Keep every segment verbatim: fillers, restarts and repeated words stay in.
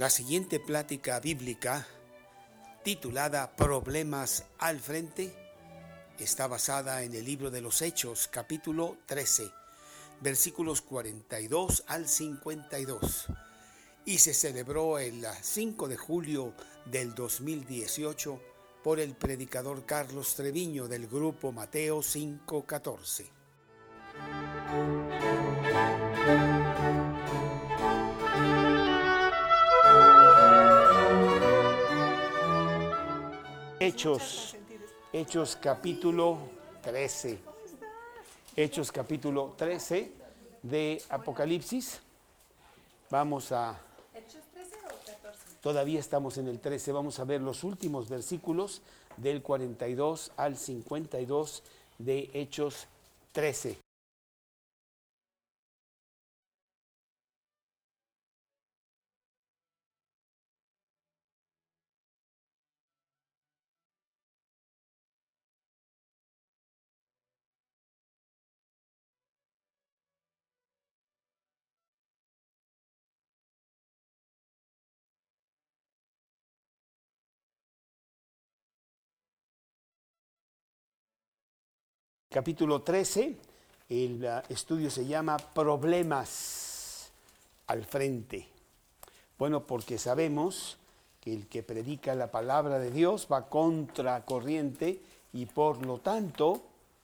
La siguiente plática bíblica, titulada Problemas al frente, está basada en el libro de los Hechos, capítulo trece, versículos cuarenta y dos al cincuenta y dos, y se celebró el cinco de julio del dos mil dieciocho por el predicador Carlos Treviño del grupo Mateo cinco catorce. Hechos, Hechos capítulo trece, Hechos capítulo trece de Apocalipsis. Vamos a, ¿Hechos trece o catorce? Todavía estamos en el trece, vamos a ver los últimos versículos del cuarenta y dos al cincuenta y dos de Hechos trece. Capítulo trece, el estudio se llama Problemas al frente. Bueno, porque sabemos que el que predica la palabra de Dios va contra corriente y por lo tanto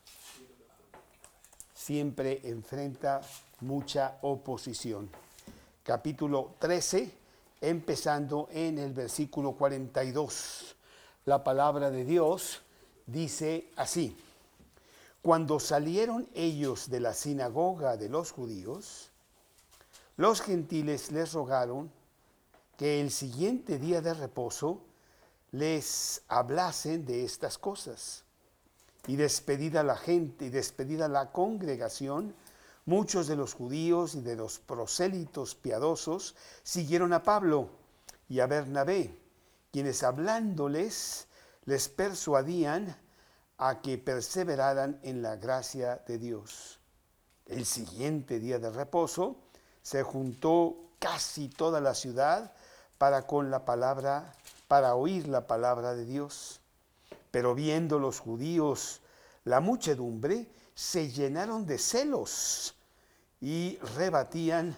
siempre enfrenta mucha oposición. Capítulo trece, empezando en el versículo cuarenta y dos. La palabra de Dios dice así: Cuando salieron ellos de la sinagoga de los judíos, los gentiles les rogaron que el siguiente día de reposo les hablasen de estas cosas. Y despedida la gente y despedida la congregación, muchos de los judíos y de los prosélitos piadosos siguieron a Pablo y a Bernabé, quienes hablándoles les persuadían a que perseveraran en la gracia de Dios. El siguiente día de reposo se juntó casi toda la ciudad para con la palabra, para oír la palabra de Dios. Pero viendo los judíos la muchedumbre, se llenaron de celos y rebatían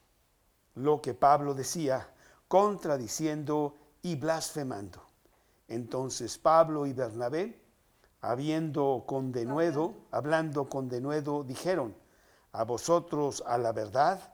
lo que Pablo decía, contradiciendo y blasfemando. Entonces Pablo y Bernabé, habiendo con denuedo, hablando con denuedo, dijeron: a vosotros, a la verdad,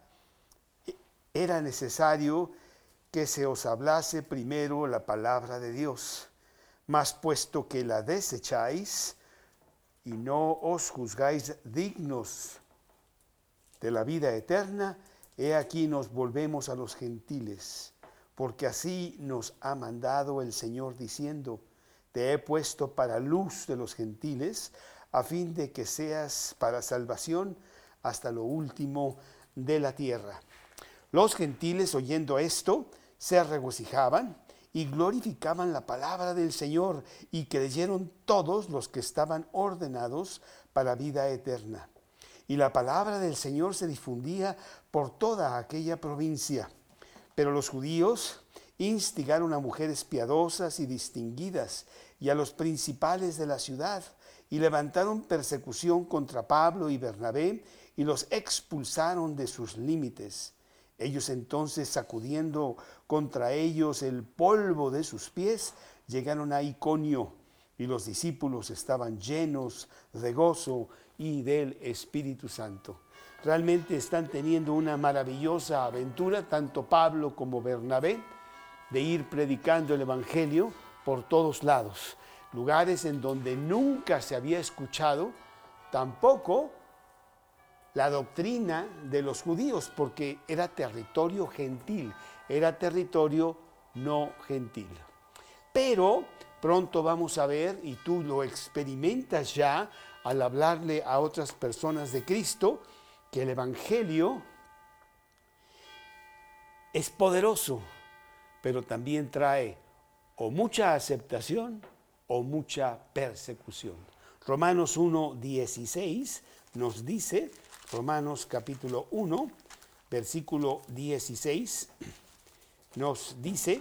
era necesario que se os hablase primero la palabra de Dios. Mas puesto que la desecháis y no os juzgáis dignos de la vida eterna, he aquí nos volvemos a los gentiles, porque así nos ha mandado el Señor diciendo: te he puesto para luz de los gentiles, a fin de que seas para salvación hasta lo último de la tierra. Los gentiles, oyendo esto, se regocijaban y glorificaban la palabra del Señor, y creyeron todos los que estaban ordenados para vida eterna. Y la palabra del Señor se difundía por toda aquella provincia. Pero los judíos instigaron a mujeres piadosas y distinguidas y a los principales de la ciudad, y levantaron persecución contra Pablo y Bernabé y los expulsaron de sus límites. Ellos entonces, sacudiendo contra ellos el polvo de sus pies, llegaron a Iconio, y los discípulos estaban llenos de gozo y del Espíritu Santo. Realmente están teniendo una maravillosa aventura, tanto Pablo como Bernabé, de ir predicando el Evangelio por todos lados, lugares en donde nunca se había escuchado tampoco la doctrina de los judíos, porque era territorio gentil, era territorio no gentil. Pero pronto vamos a ver, y tú lo experimentas ya al hablarle a otras personas de Cristo, que el Evangelio es poderoso, pero también trae o mucha aceptación o mucha persecución. Romanos uno dieciséis nos dice, Romanos capítulo uno, versículo dieciséis, nos dice,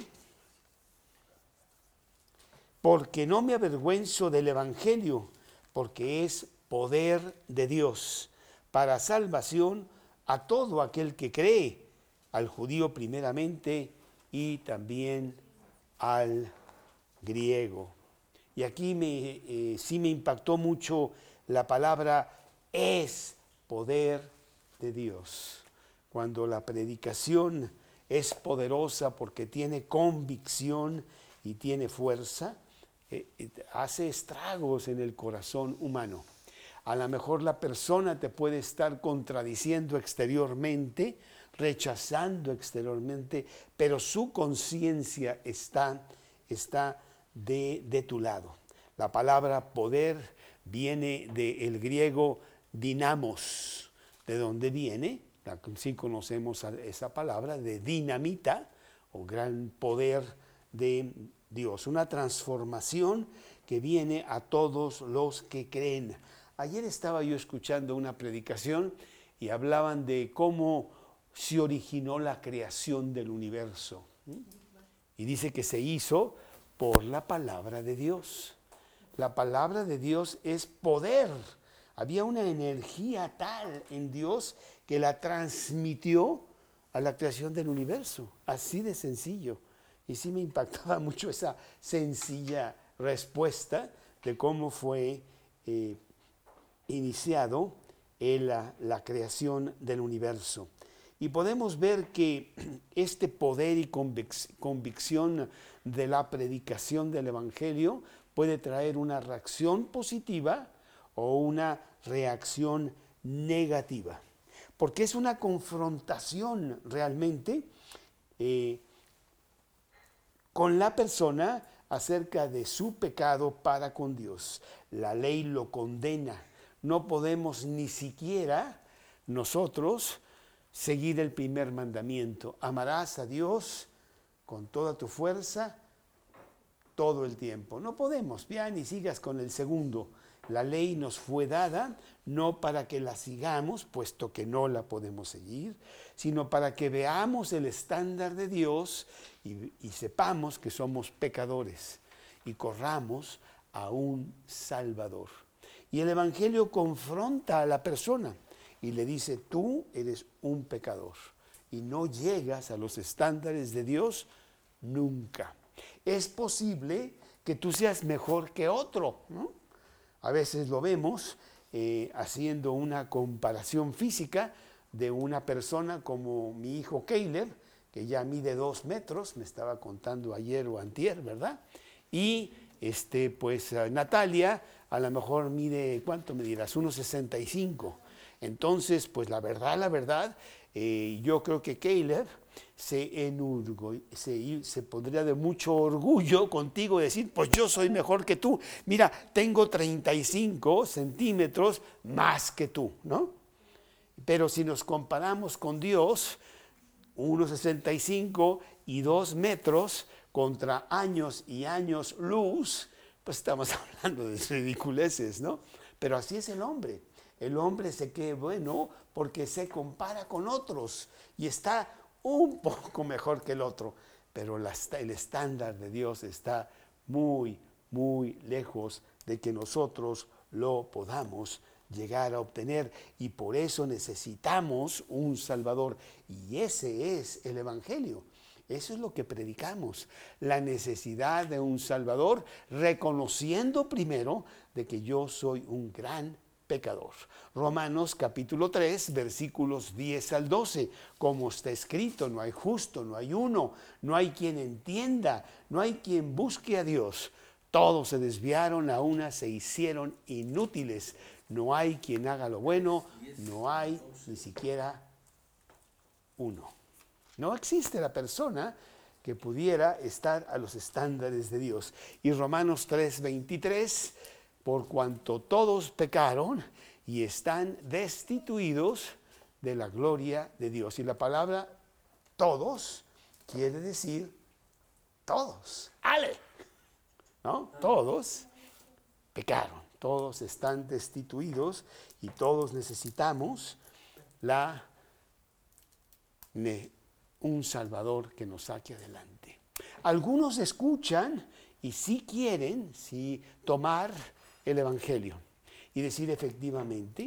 porque no me avergüenzo del Evangelio, porque es poder de Dios para salvación a todo aquel que cree, al judío primeramente y también al griego. Y aquí me, eh, sí me impactó mucho la palabra es poder de Dios. Cuando la predicación es poderosa porque tiene convicción y tiene fuerza, eh, eh, hace estragos en el corazón humano. A lo mejor la persona te puede estar contradiciendo exteriormente, rechazando exteriormente, pero su conciencia está, está de, de tu lado. La palabra poder viene del griego dinamos, de donde viene, sí conocemos esa palabra, de dinamita o gran poder de Dios, una transformación que viene a todos los que creen. Ayer estaba yo escuchando una predicación y hablaban de cómo se originó la creación del universo. Y dice que se hizo por la palabra de Dios. La palabra de Dios es poder. Había una energía tal en Dios que la transmitió a la creación del universo. Así de sencillo. Y sí me impactaba mucho esa sencilla respuesta de cómo fue eh, iniciado el, la, la creación del universo. Y podemos ver que este poder y convic- convicción de la predicación del Evangelio puede traer una reacción positiva o una reacción negativa. Porque es una confrontación realmente eh, con la persona acerca de su pecado para con Dios. La ley lo condena. No podemos ni siquiera nosotros seguir el primer mandamiento. Amarás a Dios con toda tu fuerza todo el tiempo. No podemos, ya ni sigas con el segundo. La ley nos fue dada no para que la sigamos, puesto que no la podemos seguir, sino para que veamos el estándar de Dios y, y sepamos que somos pecadores y corramos a un Salvador. Y el Evangelio confronta a la persona y le dice, tú eres un pecador y no llegas a los estándares de Dios nunca. Es posible que tú seas mejor que otro, ¿no? A veces lo vemos eh, haciendo una comparación física de una persona como mi hijo Caleb, que ya mide dos metros, me estaba contando ayer o antier, ¿verdad? Y este, pues Natalia a lo mejor mide, ¿cuánto me dirás? uno sesenta y cinco. Entonces, pues la verdad, la verdad, eh, yo creo que Caleb se, enorgo, se, se pondría de mucho orgullo contigo y decir, pues yo soy mejor que tú. Mira, tengo treinta y cinco centímetros más que tú, ¿no? Pero si nos comparamos con Dios, uno sesenta y cinco y dos metros contra años y años luz, pues estamos hablando de ridiculeces, ¿no? Pero así es el hombre. El hombre se cree bueno porque se compara con otros y está un poco mejor que el otro, pero la, el estándar de Dios está muy, muy lejos de que nosotros lo podamos llegar a obtener, y por eso necesitamos un Salvador, y ese es el Evangelio. Eso es lo que predicamos, la necesidad de un Salvador, reconociendo primero de que yo soy un gran pecador. Romanos capítulo tres, versículos diez al doce, como está escrito, no hay justo, no hay uno, no hay quien entienda, no hay quien busque a Dios. Todos se desviaron, a una se hicieron inútiles. No hay quien haga lo bueno, no hay ni siquiera uno. No existe la persona que pudiera estar a los estándares de Dios. Y Romanos tres, veintitrés, por cuanto todos pecaron y están destituidos de la gloria de Dios. Y la palabra todos quiere decir todos. ¡Ale! ¿No? Todos pecaron, todos están destituidos y todos necesitamos la, un Salvador que nos saque adelante. Algunos escuchan y sí quieren sí, tomar el Evangelio y decir efectivamente,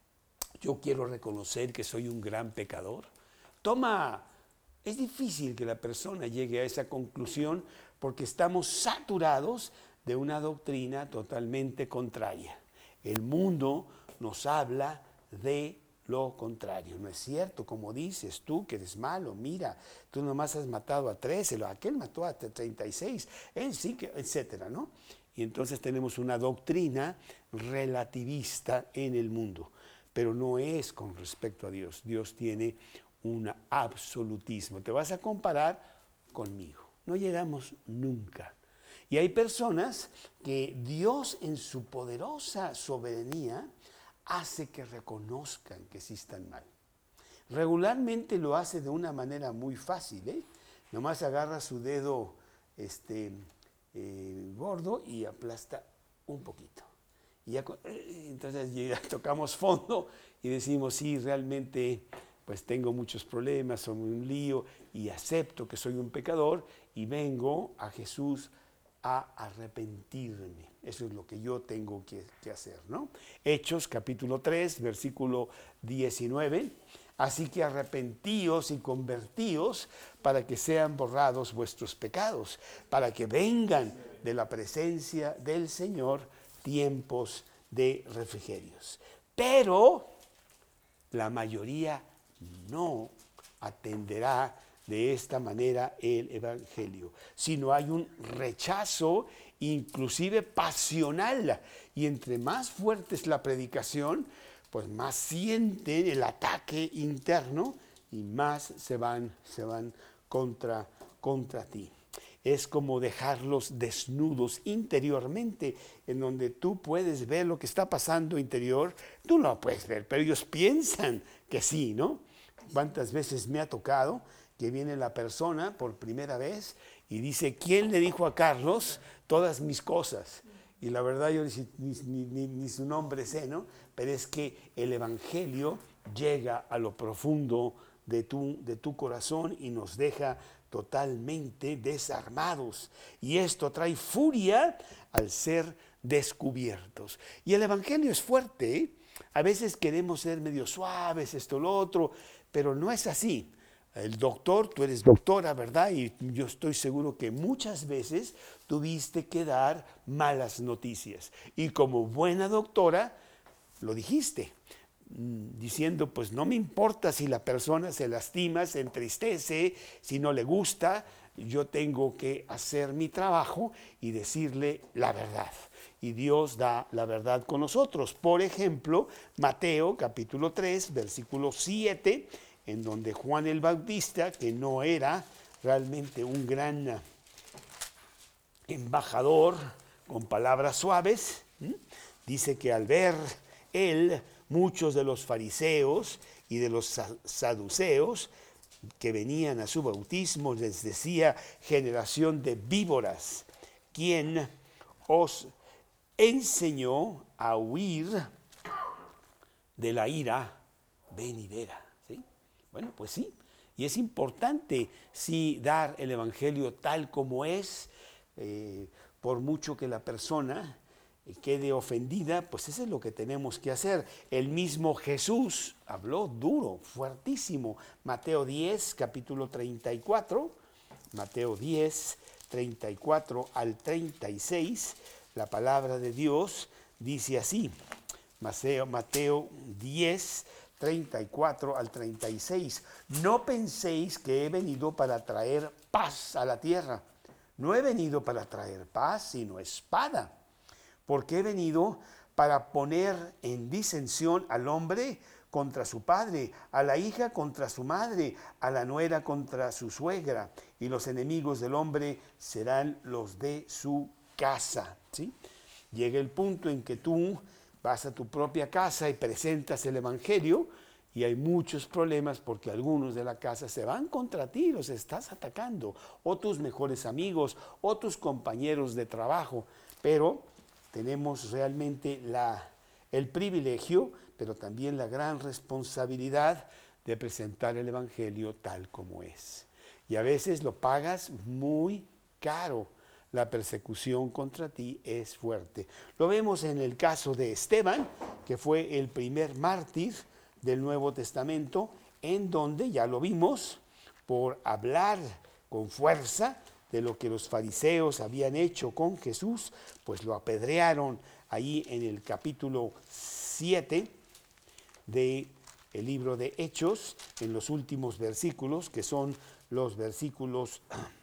yo quiero reconocer que soy un gran pecador. Toma, es difícil que la persona llegue a esa conclusión porque estamos saturados de una doctrina totalmente contraria. El mundo nos habla de lo contrario, ¿no es cierto? Como dices tú que eres malo, mira, tú nomás has matado a trece, aquel mató a treinta y seis, él sí que, etcétera, ¿no? Y entonces tenemos una doctrina relativista en el mundo, pero no es con respecto a Dios. Dios tiene un absolutismo. Te vas a comparar conmigo. No llegamos nunca. Y hay personas que Dios en su poderosa soberanía hace que reconozcan que sí están mal. Regularmente lo hace de una manera muy fácil, ¿eh? Nomás agarra su dedo este, eh, gordo y aplasta un poquito. Y ya, entonces ya tocamos fondo y decimos, sí, realmente pues tengo muchos problemas, soy un lío y acepto que soy un pecador y vengo a Jesús a arrepentirme. Eso es lo que yo tengo que, que hacer, ¿no? Hechos capítulo tres, versículo diecinueve. Así que arrepentíos y convertíos para que sean borrados vuestros pecados, para que vengan de la presencia del Señor tiempos de refrigerios. Pero la mayoría no atenderá de esta manera el Evangelio, sino hay un rechazo inclusive pasional, y entre más fuerte es la predicación, pues más sienten el ataque interno y más se van, se van contra, contra ti. Es como dejarlos desnudos interiormente, en donde tú puedes ver lo que está pasando interior, tú no lo puedes ver, pero ellos piensan que sí, ¿no? ¿Cuántas veces me ha tocado que viene la persona por primera vez y dice, ¿quién le dijo a Carlos todas mis cosas? Y la verdad yo ni, ni, ni, ni su nombre sé, ¿no? Pero es que el Evangelio llega a lo profundo de tu, de tu corazón y nos deja totalmente desarmados. Y esto trae furia al ser descubiertos. Y el Evangelio es fuerte, ¿eh? A veces queremos ser medio suaves, esto, lo otro, pero no es así. El doctor, tú eres doctora, ¿verdad? Y yo estoy seguro que muchas veces tuviste que dar malas noticias. Y como buena doctora, lo dijiste, diciendo, pues no me importa si la persona se lastima, se entristece, si no le gusta, yo tengo que hacer mi trabajo y decirle la verdad. Y Dios da la verdad con nosotros. Por ejemplo, Mateo capítulo tres, versículo siete, en donde Juan el Bautista, que no era realmente un gran embajador con palabras suaves, ¿sí? Dice que al ver él, muchos de los fariseos y de los saduceos que venían a su bautismo, les decía, generación de víboras, ¿quién os enseñó a huir de la ira venidera? ¿Sí? Bueno, pues sí, y es importante sí dar el Evangelio tal como es, eh, por mucho que la persona quede ofendida, pues eso es lo que tenemos que hacer. El mismo Jesús habló duro, fuertísimo. Mateo diez, capítulo treinta y cuatro, Mateo diez, treinta y cuatro al treinta y seis, la palabra de Dios dice así, Mateo, Mateo diez, treinta y cuatro al treinta y seis, no penséis que he venido para traer paz a la tierra, no he venido para traer paz, sino espada. Porque he venido para poner en disensión al hombre contra su padre, a la hija contra su madre, a la nuera contra su suegra, y los enemigos del hombre serán los de su casa. ¿Sí? Llega el punto en que tú vas a tu propia casa y presentas el Evangelio, y hay muchos problemas porque algunos de la casa se van contra ti, los estás atacando, o tus mejores amigos, o tus compañeros de trabajo, pero tenemos realmente la, el privilegio, pero también la gran responsabilidad de presentar el Evangelio tal como es. Y a veces lo pagas muy caro. La persecución contra ti es fuerte. Lo vemos en el caso de Esteban, que fue el primer mártir del Nuevo Testamento, en donde, ya lo vimos, por hablar con fuerza de lo que los fariseos habían hecho con Jesús, pues lo apedrearon ahí en el capítulo siete del libro de Hechos, en los últimos versículos, que son los versículos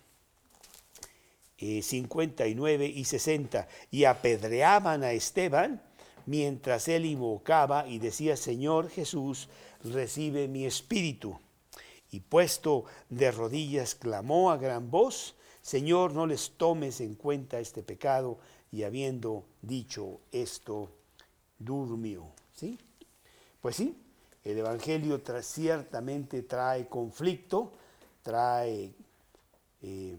eh, cincuenta y nueve y sesenta, y apedreaban a Esteban mientras él invocaba y decía: Señor Jesús, recibe mi espíritu. Y puesto de rodillas clamó a gran voz: Señor, no les tomes en cuenta este pecado. Y habiendo dicho esto, durmió. ¿Sí? Pues sí, el Evangelio tra- ciertamente trae conflicto, trae eh,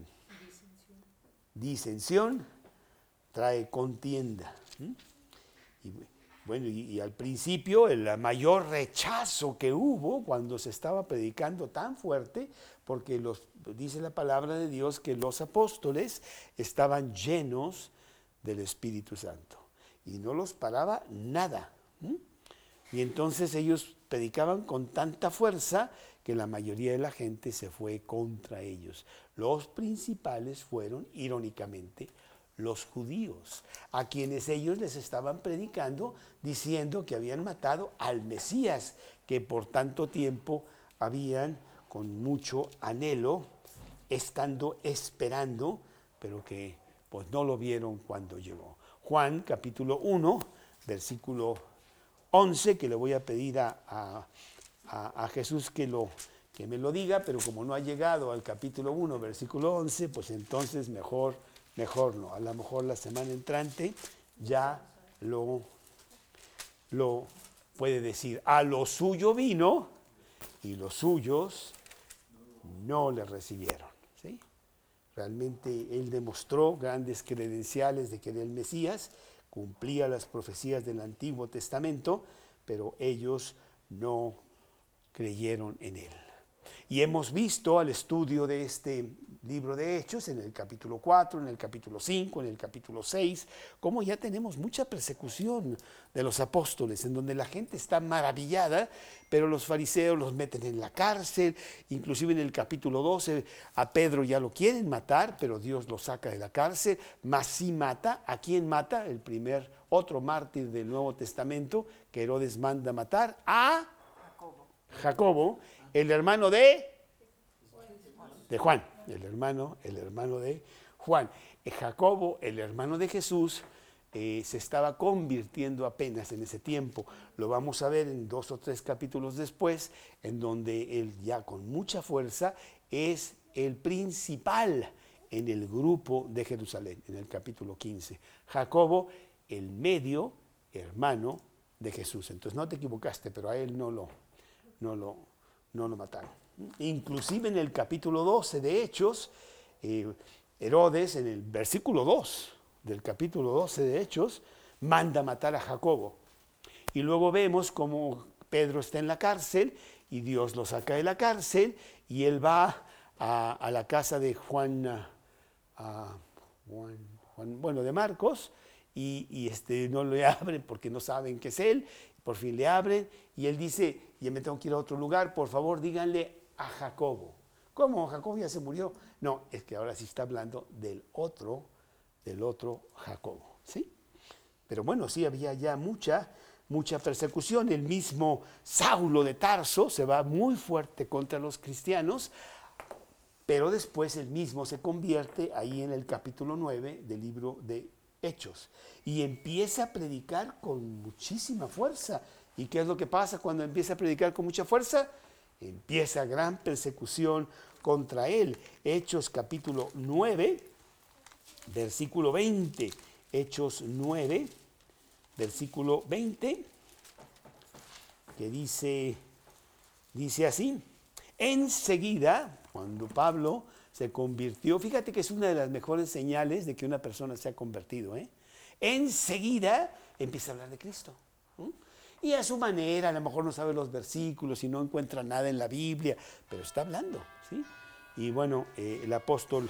disensión, trae contienda. ¿Mm? Y bueno, y, y al principio el mayor rechazo que hubo cuando se estaba predicando tan fuerte, porque los, dice la palabra de Dios que los apóstoles estaban llenos del Espíritu Santo y no los paraba nada. ¿Mm? Y entonces ellos predicaban con tanta fuerza que la mayoría de la gente se fue contra ellos. Los principales fueron, irónicamente, los judíos, a quienes ellos les estaban predicando, diciendo que habían matado al Mesías, que por tanto tiempo habían, con mucho anhelo, estando esperando, pero que pues no lo vieron cuando llegó. Juan capítulo uno, versículo once, que le voy a pedir a, a, a, a Jesús que, lo, que me lo diga, pero como no ha llegado al capítulo uno, versículo once, pues entonces mejor, mejor no. A lo mejor la semana entrante ya lo, lo puede decir. A lo suyo vino y los suyos no le recibieron. ¿Sí? Realmente él demostró grandes credenciales de que era el Mesías, cumplía las profecías del Antiguo Testamento, pero ellos no creyeron en él. Y hemos visto al estudio de este libro de Hechos, en el capítulo cuatro, en el capítulo cinco, en el capítulo seis, cómo ya tenemos mucha persecución de los apóstoles, en donde la gente está maravillada, pero los fariseos los meten en la cárcel. Inclusive en el capítulo doce a Pedro ya lo quieren matar, pero Dios lo saca de la cárcel. Mas sí mata. ¿A quién mata? El primer, otro mártir del Nuevo Testamento, que Herodes manda matar a Jacobo, Jacobo el hermano de, de Juan, el hermano, el hermano de Juan. Jacobo, el hermano de Jesús, eh, se estaba convirtiendo apenas en ese tiempo. Lo vamos a ver en dos o tres capítulos después, en donde él ya con mucha fuerza es el principal en el grupo de Jerusalén, en el capítulo quince. Jacobo, el medio hermano de Jesús. Entonces no te equivocaste, pero a él no lo, no lo, no lo mataron. Inclusive en el capítulo doce de Hechos, eh, Herodes, en el versículo dos del capítulo doce de Hechos, manda matar a Jacobo. Y luego vemos cómo Pedro está en la cárcel y Dios lo saca de la cárcel y él va a, a la casa de Juan, a Juan, Juan, bueno, de Marcos, y, y este, no le abren porque no saben que es él. Por fin le abren y él dice: ya me tengo que ir a otro lugar, por favor díganle a Jacobo. ¿Cómo? ¿Jacobo ya se murió? No, es que ahora sí está hablando del otro, del otro Jacobo, ¿sí? Pero bueno, sí había ya mucha, mucha persecución. El mismo Saulo de Tarso se va muy fuerte contra los cristianos, pero después él mismo se convierte ahí en el capítulo nueve del libro de Hechos y empieza a predicar con muchísima fuerza. ¿Y qué es lo que pasa cuando empieza a predicar con mucha fuerza? Empieza gran persecución contra él. Hechos capítulo nueve, versículo veinte. Hechos nueve, versículo veinte, que dice, dice así: enseguida, cuando Pablo se convirtió, fíjate que es una de las mejores señales de que una persona se ha convertido, ¿eh? Enseguida empieza a hablar de Cristo. ¿Mm? y a su manera, a lo mejor no sabe los versículos y no encuentra nada en la Biblia, pero está hablando, ¿sí? Y bueno, eh, el apóstol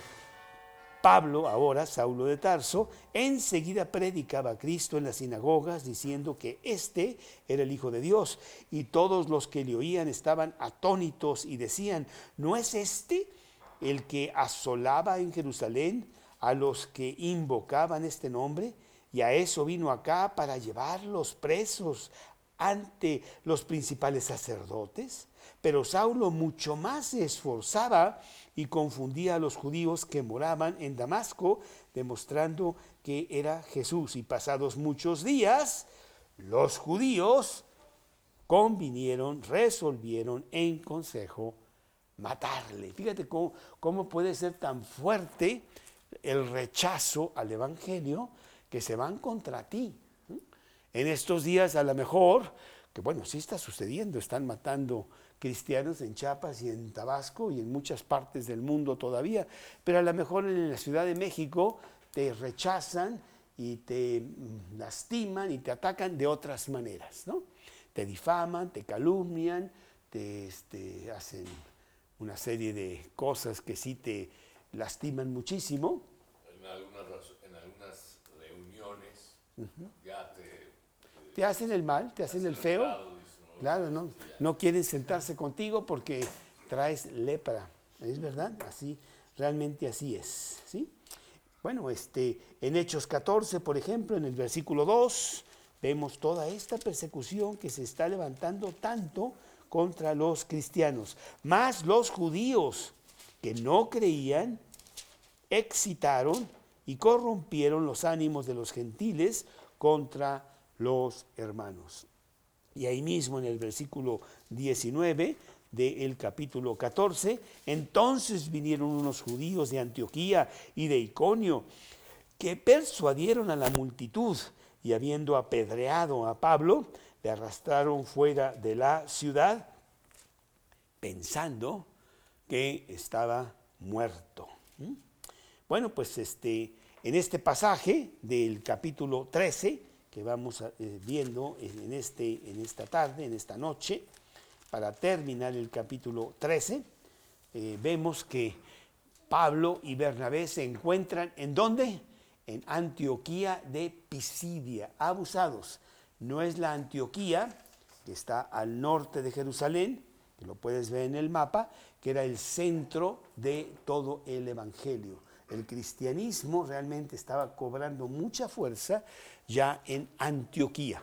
Pablo, ahora Saulo de Tarso, enseguida predicaba a Cristo en las sinagogas diciendo que éste era el Hijo de Dios, y todos los que le oían estaban atónitos y decían, ¿no es este el que asolaba en Jerusalén a los que invocaban este nombre? Y a eso vino acá para llevarlos presos ante los principales sacerdotes. Pero Saulo mucho más se esforzaba y confundía a los judíos que moraban en Damasco, demostrando que era Jesús. Y pasados muchos días, los judíos convinieron, resolvieron en consejo matarle. Fíjate cómo, cómo puede ser tan fuerte el rechazo al evangelio que se van contra ti. En estos días a lo mejor, que bueno, sí está sucediendo, están matando cristianos en Chiapas y en Tabasco y en muchas partes del mundo todavía, pero a lo mejor en la Ciudad de México te rechazan y te lastiman y te atacan de otras maneras, ¿no? Te difaman, te calumnian, te este, hacen una serie de cosas que sí te lastiman muchísimo. En algunas, en algunas reuniones uh-huh. ya te, te... Te hacen el mal, te hacen el feo. Lado, claro, no, no quieren sentarse contigo porque traes lepra. ¿Es verdad? Así, realmente así es, ¿sí? Bueno, este, en Hechos catorce, por ejemplo, en el versículo dos, vemos toda esta persecución que se está levantando tanto contra los cristianos. Más los judíos que no creían, excitaron y corrompieron los ánimos de los gentiles contra los hermanos. Y ahí mismo en el versículo diecinueve del capítulo catorce, entonces vinieron unos judíos de Antioquía y de Iconio que persuadieron a la multitud y habiendo apedreado a Pablo, le arrastraron fuera de la ciudad pensando que estaba muerto. ¿Mm? Bueno, pues este, en este pasaje del capítulo trece, que vamos a, eh, viendo en, este, en esta tarde, en esta noche, para terminar el capítulo trece, eh, vemos que Pablo y Bernabé se encuentran, ¿en dónde? En Antioquía de Pisidia, abusados. No es la Antioquía que está al norte de Jerusalén, que lo puedes ver en el mapa, que era el centro de todo el evangelio. El cristianismo realmente estaba cobrando mucha fuerza ya en Antioquía.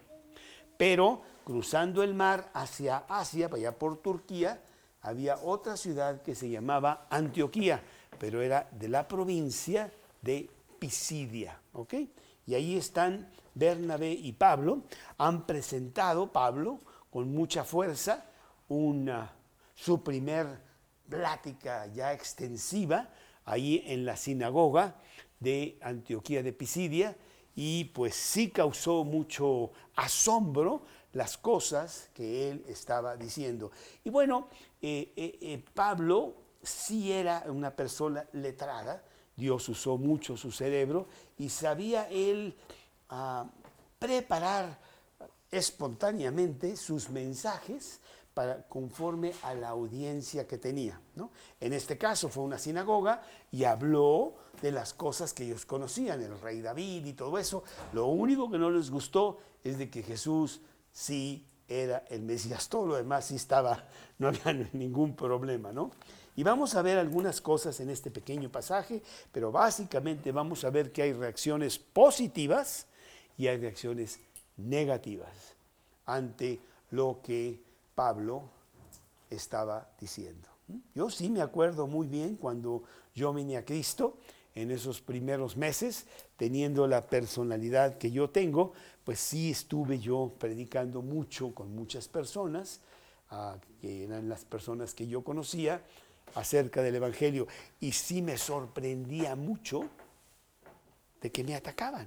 Pero cruzando el mar hacia Asia, para allá por Turquía, había otra ciudad que se llamaba Antioquía, pero era de la provincia de Pisidia, ¿ok? Y ahí están Bernabé y Pablo, han presentado, Pablo, con mucha fuerza, una, su primer plática ya extensiva, ahí en la sinagoga de Antioquía de Pisidia, y pues sí causó mucho asombro las cosas que él estaba diciendo. Y bueno, eh, eh, eh, Pablo sí era una persona letrada, Dios usó mucho su cerebro y sabía él uh, preparar espontáneamente sus mensajes para, conforme a la audiencia que tenía, ¿no? En este caso fue una sinagoga y habló de las cosas que ellos conocían, el rey David y todo eso. Lo único que no les gustó es de que Jesús sí era el Mesías, todo lo demás sí estaba, no había ningún problema, ¿no? Y vamos a ver algunas cosas en este pequeño pasaje, pero básicamente vamos a ver que hay reacciones positivas y hay reacciones negativas ante lo que Pablo estaba diciendo. Yo sí me acuerdo muy bien cuando yo vine a Cristo, en esos primeros meses, teniendo la personalidad que yo tengo, pues sí estuve yo predicando mucho con muchas personas, uh, que eran las personas que yo conocía, acerca del evangelio, y sí me sorprendía mucho de que me atacaban.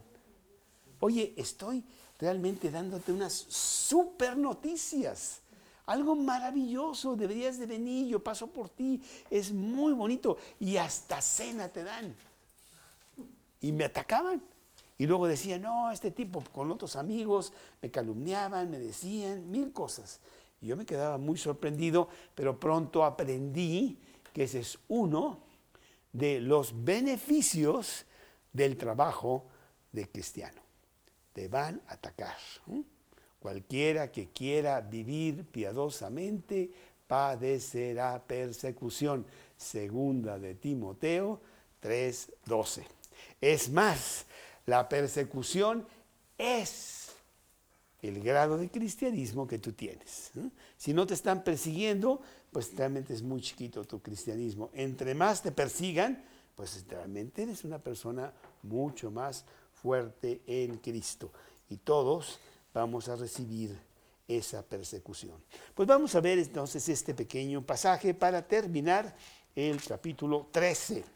Oye, estoy realmente dándote unas super noticias, algo maravilloso, deberías de venir, yo paso por ti, es muy bonito, y hasta cena te dan. Y me atacaban. Y luego decía, no, este tipo con otros amigos me calumniaban, me decían mil cosas. Y yo me quedaba muy sorprendido, pero pronto aprendí que ese es uno de los beneficios del trabajo de cristiano. Te van a atacar. ¿eh? Cualquiera que quiera vivir piadosamente padecerá persecución. Segunda de Timoteo tres doce. Es más, la persecución es el grado de cristianismo que tú tienes. ¿eh? Si no te están persiguiendo, pues realmente es muy chiquito tu cristianismo. Entre más te persigan, pues realmente eres una persona mucho más fuerte en Cristo. Y todos vamos a recibir esa persecución. Pues vamos a ver entonces este pequeño pasaje para terminar el capítulo trece.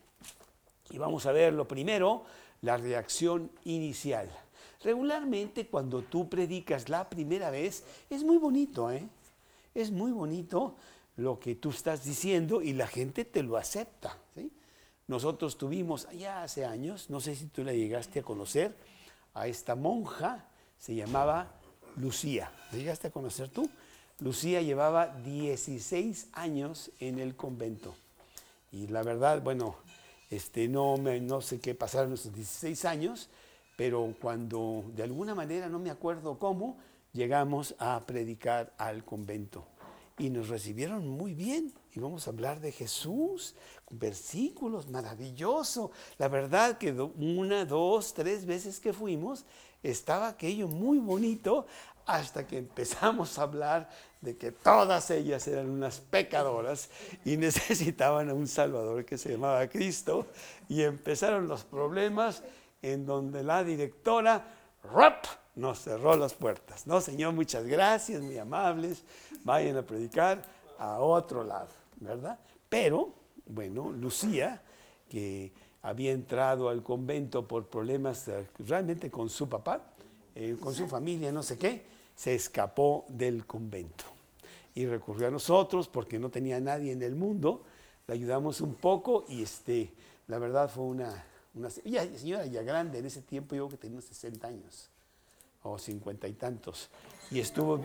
Y vamos a ver lo primero, la reacción inicial. Regularmente cuando tú predicas la primera vez, es muy bonito, ¿eh? Es muy bonito lo que tú estás diciendo y la gente te lo acepta, ¿sí? Nosotros tuvimos allá hace años, no sé si tú la llegaste a conocer, a esta monja, se llamaba Lucía. ¿La llegaste a conocer tú? Lucía llevaba dieciséis años en el convento. Y la verdad, bueno, este, no, me, no sé qué pasaron esos dieciséis años, pero cuando de alguna manera, no me acuerdo cómo, llegamos a predicar al convento. Y nos recibieron muy bien. Y vamos a hablar de Jesús, versículos, maravilloso. La verdad que una, dos, tres veces que fuimos, estaba aquello muy bonito hasta que empezamos a hablar de que todas ellas eran unas pecadoras y necesitaban a un Salvador que se llamaba Cristo. Y empezaron los problemas en donde la directora ¡rap! Nos cerró las puertas. No, Señor, muchas gracias, muy amables, vayan a predicar a otro lado, ¿verdad? Pero, bueno, Lucía, que había entrado al convento por problemas eh, realmente con su papá, eh, con su familia, no sé qué, se escapó del convento y recurrió a nosotros porque no tenía nadie en el mundo. Le ayudamos un poco y este, la verdad fue una, una ya, señora ya grande, en ese tiempo yo creo que tenía unos sesenta años o cincuenta y tantos, y estuvo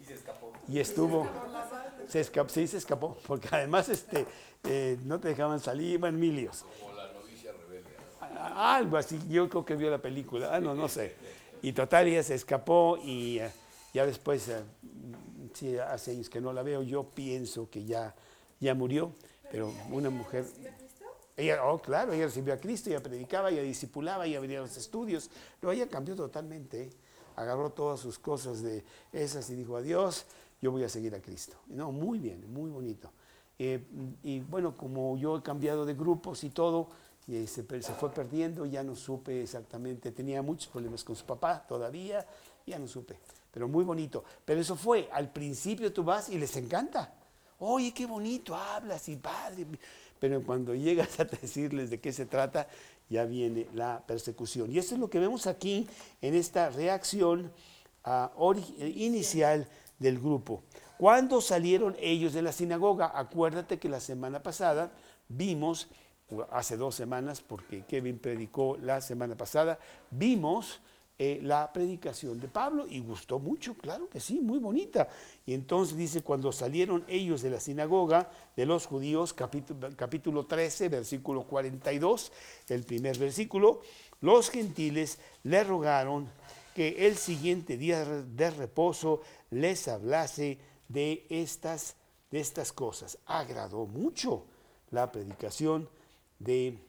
y estuvo se escapó, sí se escapó, porque además este eh, no te dejaban salir, bueno, mil líos. Como la novicia rebelde, ¿no? Algo así, yo creo que vio la película, ah, no, no sé, y total ella se escapó y uh, ya después, uh, sí, hace años que no la veo, yo pienso que ya, ya murió, pero una mujer... Ella, oh, claro, ella recibió a Cristo, ella predicaba, ella discipulaba, ella venía a los estudios, pero ella cambió totalmente, ¿eh? Agarró todas sus cosas de esas y dijo, adiós, yo voy a seguir a Cristo. No, muy bien, muy bonito. Eh, y bueno, como yo he cambiado de grupos y todo, y se, se fue perdiendo, ya no supe exactamente, tenía muchos problemas con su papá todavía, ya no supe, pero muy bonito. Pero eso fue, al principio tú vas y les encanta. Oye, qué bonito hablas y padre. Pero cuando llegas a decirles de qué se trata, ya viene la persecución. Y eso es lo que vemos aquí en esta reacción uh, inicial del grupo. ¿Cuándo salieron ellos de la sinagoga? Acuérdate que la semana pasada vimos, hace dos semanas, porque Kevin predicó la semana pasada, vimos eh, la predicación de Pablo y gustó mucho, claro que sí, muy bonita. Y entonces dice, cuando salieron ellos de la sinagoga de los judíos, capítulo, capítulo trece, versículo cuarenta y dos, el primer versículo, los gentiles le rogaron que el siguiente día de reposo les hablase de estas, de estas cosas. Agradó mucho la predicación de,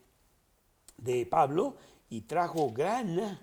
de Pablo y trajo gran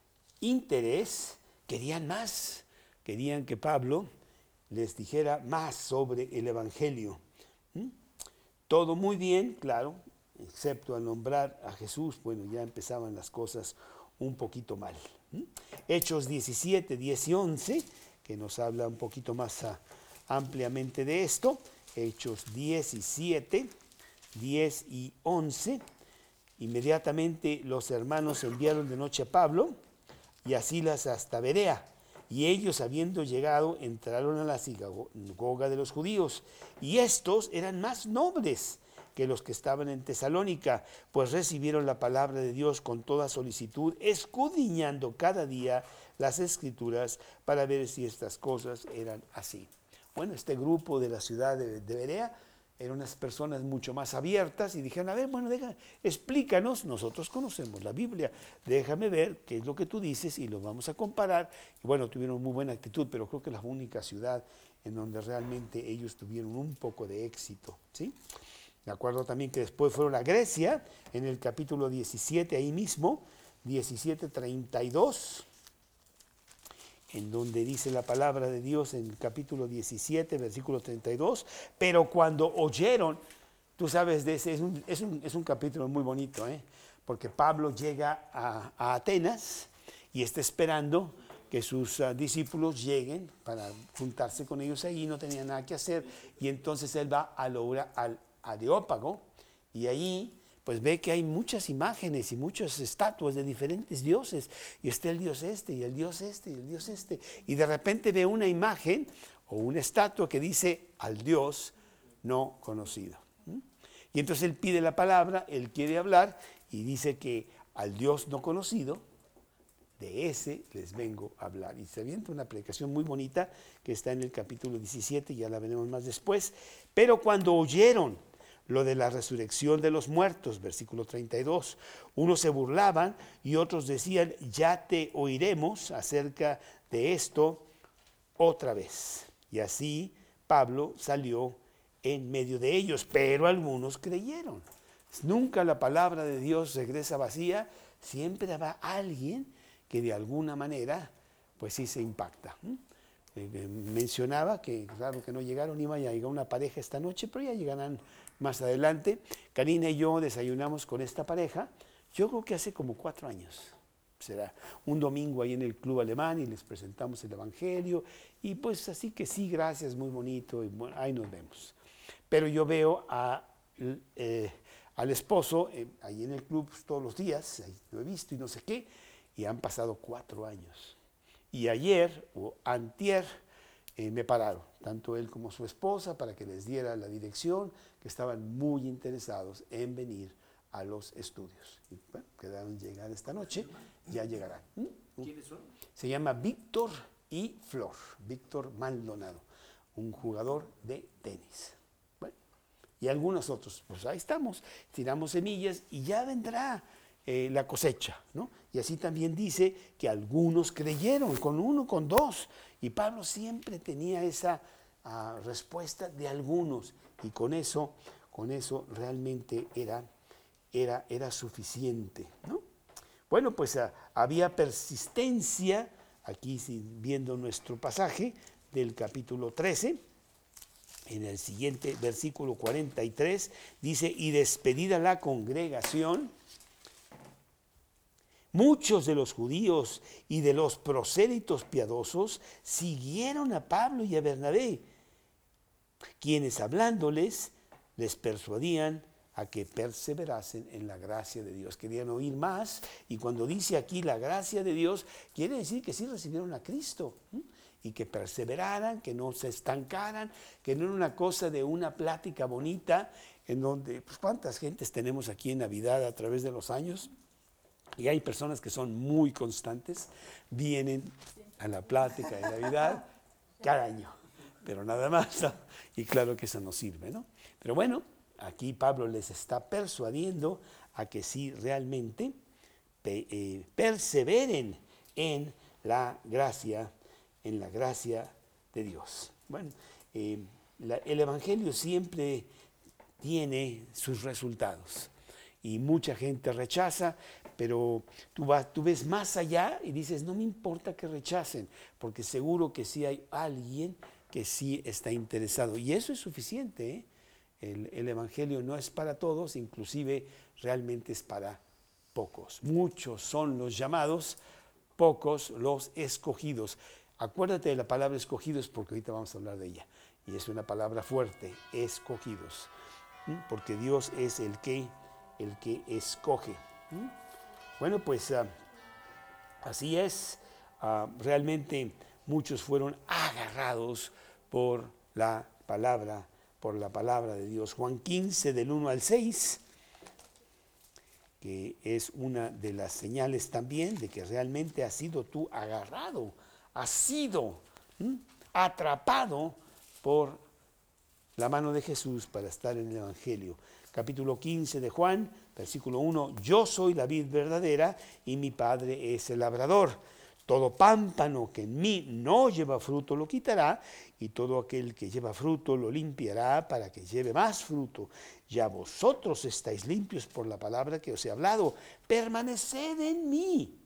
interés. Querían más, querían que Pablo les dijera más sobre el Evangelio. ¿Mm? Todo muy bien, claro, excepto al nombrar a Jesús, bueno, ya empezaban las cosas un poquito mal. ¿Mm? Hechos diecisiete, diez y once, que nos habla un poquito más a, ampliamente de esto. Hechos diecisiete, diez y once. Inmediatamente los hermanos enviaron de noche a Pablo y a Silas hasta Berea. Y ellos, habiendo llegado, entraron a la sinagoga de los judíos. Y estos eran más nobles que los que estaban en Tesalónica, pues recibieron la palabra de Dios con toda solicitud, escudriñando cada día las Escrituras para ver si estas cosas eran así. Bueno, este grupo de la ciudad de, de Berea eran unas personas mucho más abiertas y dijeron, a ver, bueno, deja, explícanos, nosotros conocemos la Biblia, déjame ver qué es lo que tú dices y lo vamos a comparar. Y bueno, tuvieron muy buena actitud, pero creo que es la única ciudad en donde realmente ellos tuvieron un poco de éxito, ¿sí? Me acuerdo también que después fueron a Grecia, en el capítulo diecisiete, ahí mismo, diecisiete treinta y dos, en donde dice la palabra de Dios en el capítulo diecisiete, versículo treinta y dos, pero cuando oyeron, tú sabes de ese, es un, es un, es un capítulo muy bonito, ¿eh? Porque Pablo llega a, a Atenas y está esperando que sus uh, discípulos lleguen para juntarse con ellos ahí, no tenía nada que hacer, y entonces él va a Loura, al Areópago, y ahí pues ve que hay muchas imágenes y muchas estatuas de diferentes dioses, y está el dios este, y el dios este, y el dios este, y de repente ve una imagen o una estatua que dice al Dios no conocido. ¿Mm? Y entonces él pide la palabra, él quiere hablar, y dice que al Dios no conocido, de ese les vengo a hablar. Y se avienta una predicación muy bonita que está en el capítulo diecisiete, ya la veremos más después. Pero cuando oyeron lo de la resurrección de los muertos, versículo treinta y dos, unos se burlaban y otros decían, ya te oiremos acerca de esto otra vez. Y así Pablo salió en medio de ellos, pero algunos creyeron. Nunca la palabra de Dios regresa vacía, siempre habrá alguien que de alguna manera, pues sí se impacta. ¿Mm? Eh, mencionaba que, claro que no llegaron, iba a llegar una pareja esta noche, pero ya llegarán más adelante. Karina y yo desayunamos con esta pareja, yo creo que hace como cuatro años. Será un domingo ahí en el Club Alemán y les presentamos el Evangelio. Y pues así que sí, gracias, muy bonito, y bueno, ahí nos vemos. Pero yo veo a... Eh, al esposo eh, ahí en el club pues, todos los días, ahí lo he visto y no sé qué, y han pasado cuatro años. Y ayer o antier eh, me pararon, tanto él como su esposa, para que les diera la dirección, que estaban muy interesados en venir a los estudios. Y bueno, quedaron llegar esta noche, ya llegarán. ¿Mm? ¿Quiénes son? Se llama Víctor y Flor, Víctor Maldonado, un jugador de tenis. Y algunos otros, pues ahí estamos, tiramos semillas y ya vendrá eh, la cosecha, ¿no? Y así también dice que algunos creyeron, con uno, con dos, y Pablo siempre tenía esa uh, respuesta de algunos, y con eso, con eso realmente era, era, era suficiente, ¿no? Bueno, pues uh, había persistencia, aquí sí, viendo nuestro pasaje del capítulo trece, en el siguiente versículo cuarenta y tres, dice, y despedida la congregación, muchos de los judíos y de los prosélitos piadosos siguieron a Pablo y a Bernabé, quienes hablándoles les persuadían a que perseverasen en la gracia de Dios. Querían oír más, y cuando dice aquí la gracia de Dios, quiere decir que sí recibieron a Cristo. ¿Mm? Y que perseveraran, que no se estancaran, que no era una cosa de una plática bonita, en donde, pues cuántas gentes tenemos aquí en Navidad a través de los años, y hay personas que son muy constantes, vienen a la plática de Navidad cada año, pero nada más, ¿no? Y claro que eso no sirve, ¿no? Pero bueno, aquí Pablo les está persuadiendo a que sí realmente pe- eh, perseveren en la gracia en la gracia de Dios. Bueno, eh, la, el Evangelio siempre tiene sus resultados y mucha gente rechaza, pero tú, vas, tú ves más allá y dices, no me importa que rechacen, porque seguro que sí hay alguien que sí está interesado. Y eso es suficiente, ¿eh? El, el Evangelio no es para todos, inclusive realmente es para pocos. Muchos son los llamados, pocos los escogidos. Acuérdate de la palabra escogidos porque ahorita vamos a hablar de ella. Y es una palabra fuerte, escogidos. ¿Mm? Porque Dios es el que, el que escoge. ¿Mm? Bueno, pues uh, así es. Uh, realmente muchos fueron agarrados por la palabra, por la palabra de Dios. Juan quince, del uno al seis, que es una de las señales también de que realmente has sido tú agarrado, has sido ¿m? atrapado por la mano de Jesús para estar en el Evangelio. Capítulo quince de Juan, versículo uno, yo soy la vid verdadera y mi Padre es el labrador. Todo pámpano que en mí no lleva fruto lo quitará, y todo aquel que lleva fruto lo limpiará para que lleve más fruto. Ya vosotros estáis limpios por la palabra que os he hablado. Permaneced en mí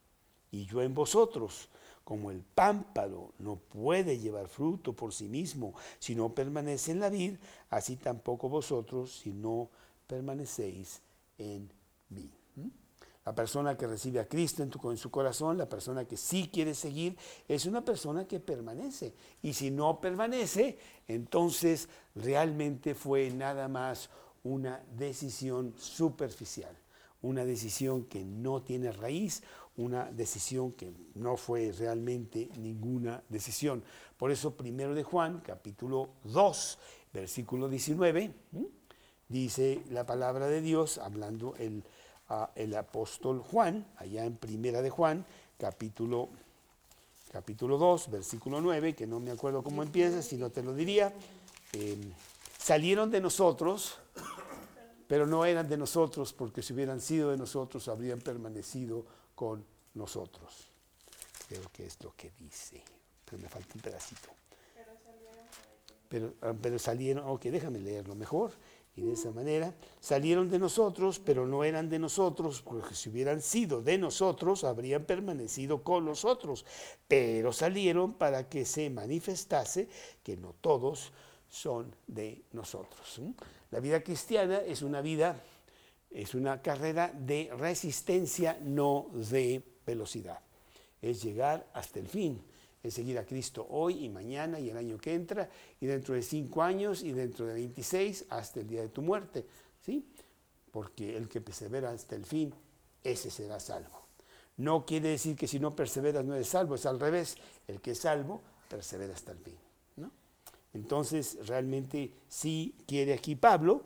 y yo en vosotros. Como el pámpano no puede llevar fruto por sí mismo si no permanece en la vid, así tampoco vosotros si no permanecéis en mí. La persona que recibe a Cristo en, tu, en su corazón, la persona que sí quiere seguir, es una persona que permanece. Y si no permanece, entonces realmente fue nada más una decisión superficial, una decisión que no tiene raíz, una decisión que no fue realmente ninguna decisión. Por eso, primero de Juan, capítulo dos, versículo diecinueve, ¿m? dice la palabra de Dios, hablando el, uh, el apóstol Juan, allá en primera de Juan, capítulo, capítulo dos, versículo nueve, que no me acuerdo cómo empieza, si no te lo diría. Eh, salieron de nosotros, pero no eran de nosotros, porque si hubieran sido de nosotros, habrían permanecido con nosotros. Creo que es lo que dice, pero me falta un pedacito. Pero salieron para que... Pero, pero salieron, ok, déjame leerlo mejor. Y de esa manera, salieron de nosotros, pero no eran de nosotros, porque si hubieran sido de nosotros, habrían permanecido con nosotros. Pero salieron para que se manifestase que no todos son de nosotros. La vida cristiana es una vida, es una carrera de resistencia, no de velocidad. Es llegar hasta el fin. Es seguir a Cristo hoy y mañana y el año que entra y dentro de cinco años y dentro de veintiséis hasta el día de tu muerte, ¿sí? Porque el que persevera hasta el fin, ese será salvo. No quiere decir que si no perseveras no eres salvo, es al revés. El que es salvo, persevera hasta el fin, ¿no? Entonces, realmente sí quiere aquí Pablo,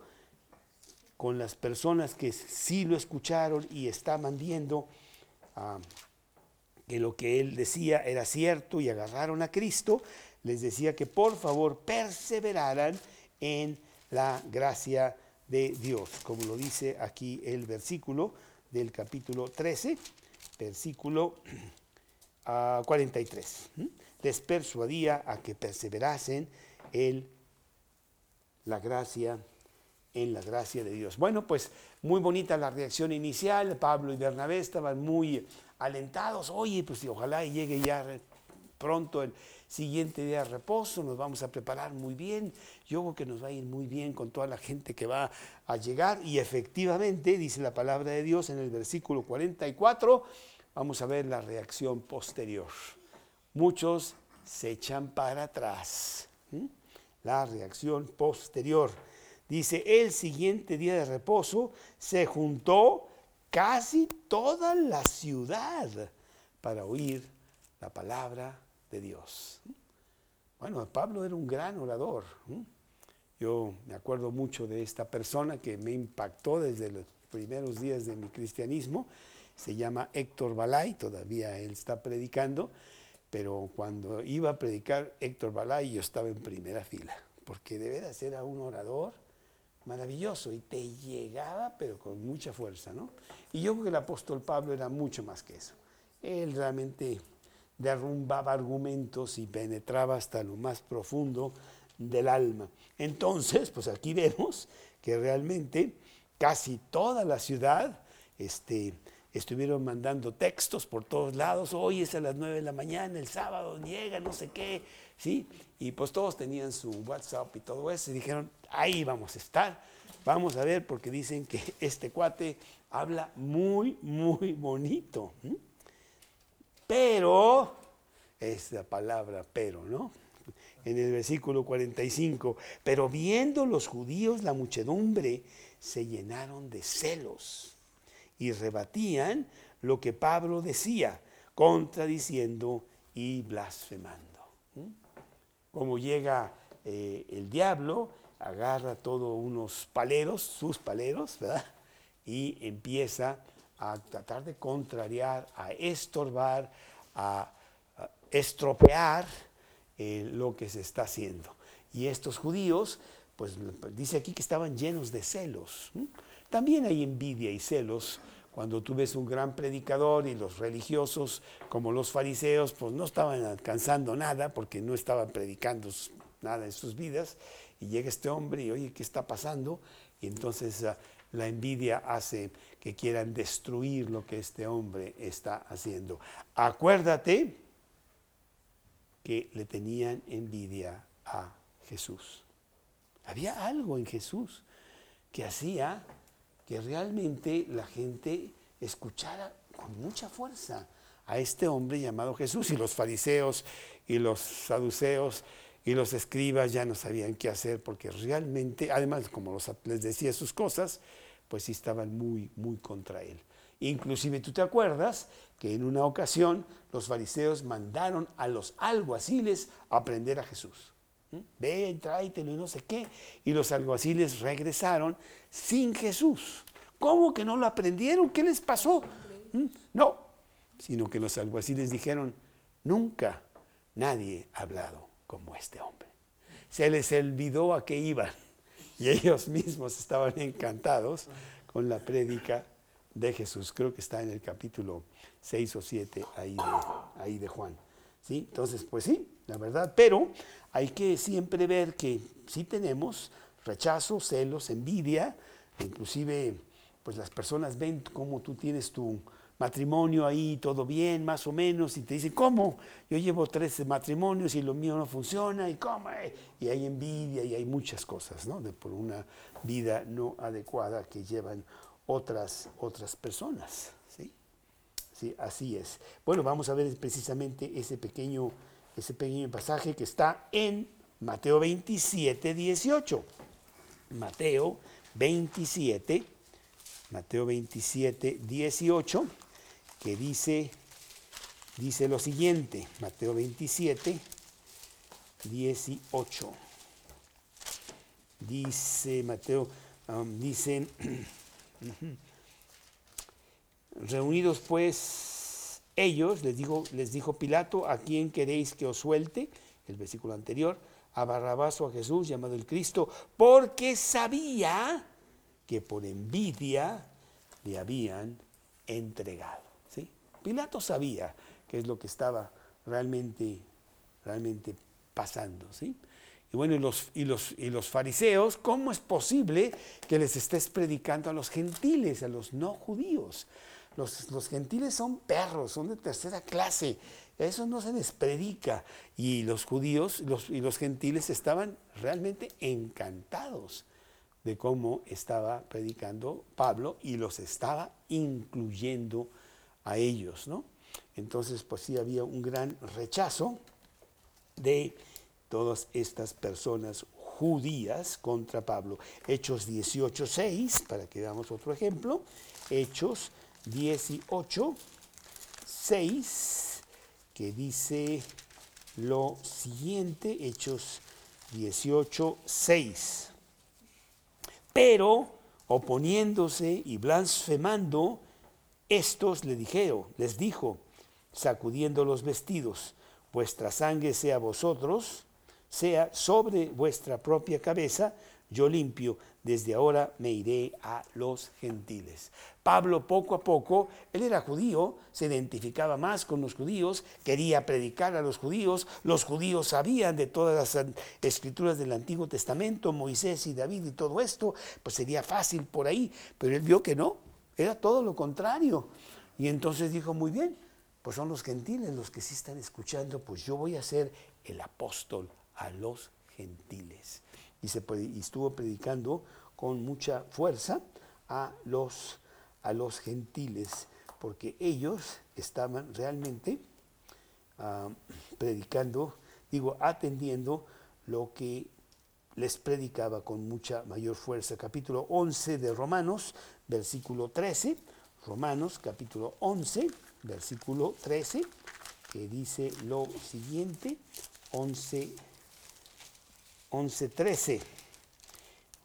con las personas que sí lo escucharon y estaban viendo uh, que lo que él decía era cierto y agarraron a Cristo, les decía que por favor perseveraran en la gracia de Dios, como lo dice aquí el versículo del capítulo trece, versículo uh, cuarenta y tres. ¿Mm? Les persuadía a que perseverasen en la gracia en la gracia de Dios. Bueno, pues muy bonita la reacción inicial. Pablo y Bernabé estaban muy alentados. Oye, pues ojalá llegue ya pronto el siguiente día de reposo, nos vamos a preparar muy bien. Yo creo que nos va a ir muy bien con toda la gente que va a llegar. Y efectivamente, dice la palabra de Dios en el versículo cuarenta y cuatro, vamos a ver la reacción posterior. Muchos se echan para atrás. ¿Mm? La reacción posterior. Dice, el siguiente día de reposo se juntó casi toda la ciudad para oír la palabra de Dios. Bueno, Pablo era un gran orador. Yo me acuerdo mucho de esta persona que me impactó desde los primeros días de mi cristianismo. Se llama Héctor Balay, todavía él está predicando, pero cuando iba a predicar Héctor Balay yo estaba en primera fila, porque de veras era un orador maravilloso y te llegaba pero con mucha fuerza, ¿no? Y yo creo que el apóstol Pablo era mucho más que eso. Él realmente derrumbaba argumentos y penetraba hasta lo más profundo del alma. Entonces, pues aquí vemos que realmente casi toda la ciudad este, estuvieron mandando textos por todos lados. Hoy es a las nueve de la mañana, el sábado llega, no sé qué, ¿sí? Y pues todos tenían su WhatsApp y todo eso y dijeron, ahí vamos a estar, vamos a ver, porque dicen que este cuate habla muy, muy bonito. ¿Mm? Pero, es la palabra pero, ¿no? En el versículo cuarenta y cinco, pero viendo los judíos la muchedumbre, se llenaron de celos y rebatían lo que Pablo decía, contradiciendo y blasfemando. ¿Mm? Como llega eh, el diablo agarra todos unos paleros, sus paleros, ¿verdad? Y empieza a tratar de contrariar, a estorbar, a, a estropear eh, lo que se está haciendo. Y estos judíos, pues dice aquí que estaban llenos de celos. ¿Mm? También hay envidia y celos cuando tú ves un gran predicador y los religiosos, como los fariseos, pues no estaban alcanzando nada porque no estaban predicando nada en sus vidas. Y llega este hombre y oye, ¿qué está pasando? Y entonces uh, la envidia hace que quieran destruir lo que este hombre está haciendo. Acuérdate que le tenían envidia a Jesús. Había algo en Jesús que hacía que realmente la gente escuchara con mucha fuerza a este hombre llamado Jesús. Y los fariseos y los saduceos y los escribas ya no sabían qué hacer porque realmente, además como los, les decía sus cosas, pues sí estaban muy, muy contra él. Inclusive tú te acuerdas que en una ocasión los fariseos mandaron a los alguaciles a prender a Jesús. ¿Mm? Ven, tráetelo y no sé qué. Y los alguaciles regresaron sin Jesús. ¿Cómo que no lo aprendieron? ¿Qué les pasó? ¿Mm? No, sino que los alguaciles dijeron, nunca nadie ha hablado como este hombre. Se les olvidó a qué iban y ellos mismos estaban encantados con la prédica de Jesús. Creo que está en el capítulo seis o siete ahí de, ahí de Juan. ¿Sí? Entonces, pues sí, la verdad, pero hay que siempre ver que sí tenemos rechazo, celos, envidia, inclusive pues las personas ven cómo tú tienes tu matrimonio ahí, todo bien, más o menos, y te dicen, ¿cómo? Yo llevo trece matrimonios y lo mío no funciona, ¿y cómo? Y hay envidia y hay muchas cosas, ¿no? De por una vida no adecuada que llevan otras, otras personas, ¿sí? Sí, así es. Bueno, vamos a ver precisamente ese pequeño, ese pequeño pasaje que está en Mateo veintisiete, dieciocho. Mateo veintisiete, Mateo veintisiete, dieciocho, que dice, dice lo siguiente, Mateo veintisiete, dieciocho. Dice Mateo, um, dicen, reunidos pues ellos, les dijo, les dijo Pilato, ¿a quién queréis que os suelte? El versículo anterior, a Barrabás o a Jesús, llamado el Cristo, porque sabía que por envidia le habían entregado. ¿Sí? Pilato sabía qué es lo que estaba realmente, realmente pasando. ¿Sí? Y bueno, y los, y, los, y los fariseos, ¿cómo es posible que les estés predicando a los gentiles, a los no judíos? Los, los gentiles son perros, son de tercera clase, eso no se les predica. Y los judíos los, y los gentiles estaban realmente encantados de cómo estaba predicando Pablo y los estaba incluyendo a ellos, ¿no? Entonces, pues sí había un gran rechazo de todas estas personas judías contra Pablo. Hechos dieciocho, seis, para que veamos otro ejemplo. Hechos dieciocho, seis, que dice lo siguiente, Hechos dieciocho, seis. Pero, oponiéndose y blasfemando, estos le dijeron, les dijo, sacudiendo los vestidos, vuestra sangre sea vosotros, sea sobre vuestra propia cabeza, yo limpio, desde ahora me iré a los gentiles. Pablo poco a poco, él era judío, se identificaba más con los judíos, quería predicar a los judíos, los judíos sabían de todas las escrituras del Antiguo Testamento, Moisés y David y todo esto, pues sería fácil por ahí, pero él vio que no, era todo lo contrario. Y entonces dijo, muy bien, pues son los gentiles los que sí están escuchando, pues yo voy a ser el apóstol a los gentiles. Y, se, y estuvo predicando con mucha fuerza a los, a los gentiles, porque ellos estaban realmente uh, predicando, digo, atendiendo lo que les predicaba con mucha mayor fuerza. Capítulo once de Romanos, versículo trece, Romanos capítulo once, versículo trece, que dice lo siguiente, once, once, trece.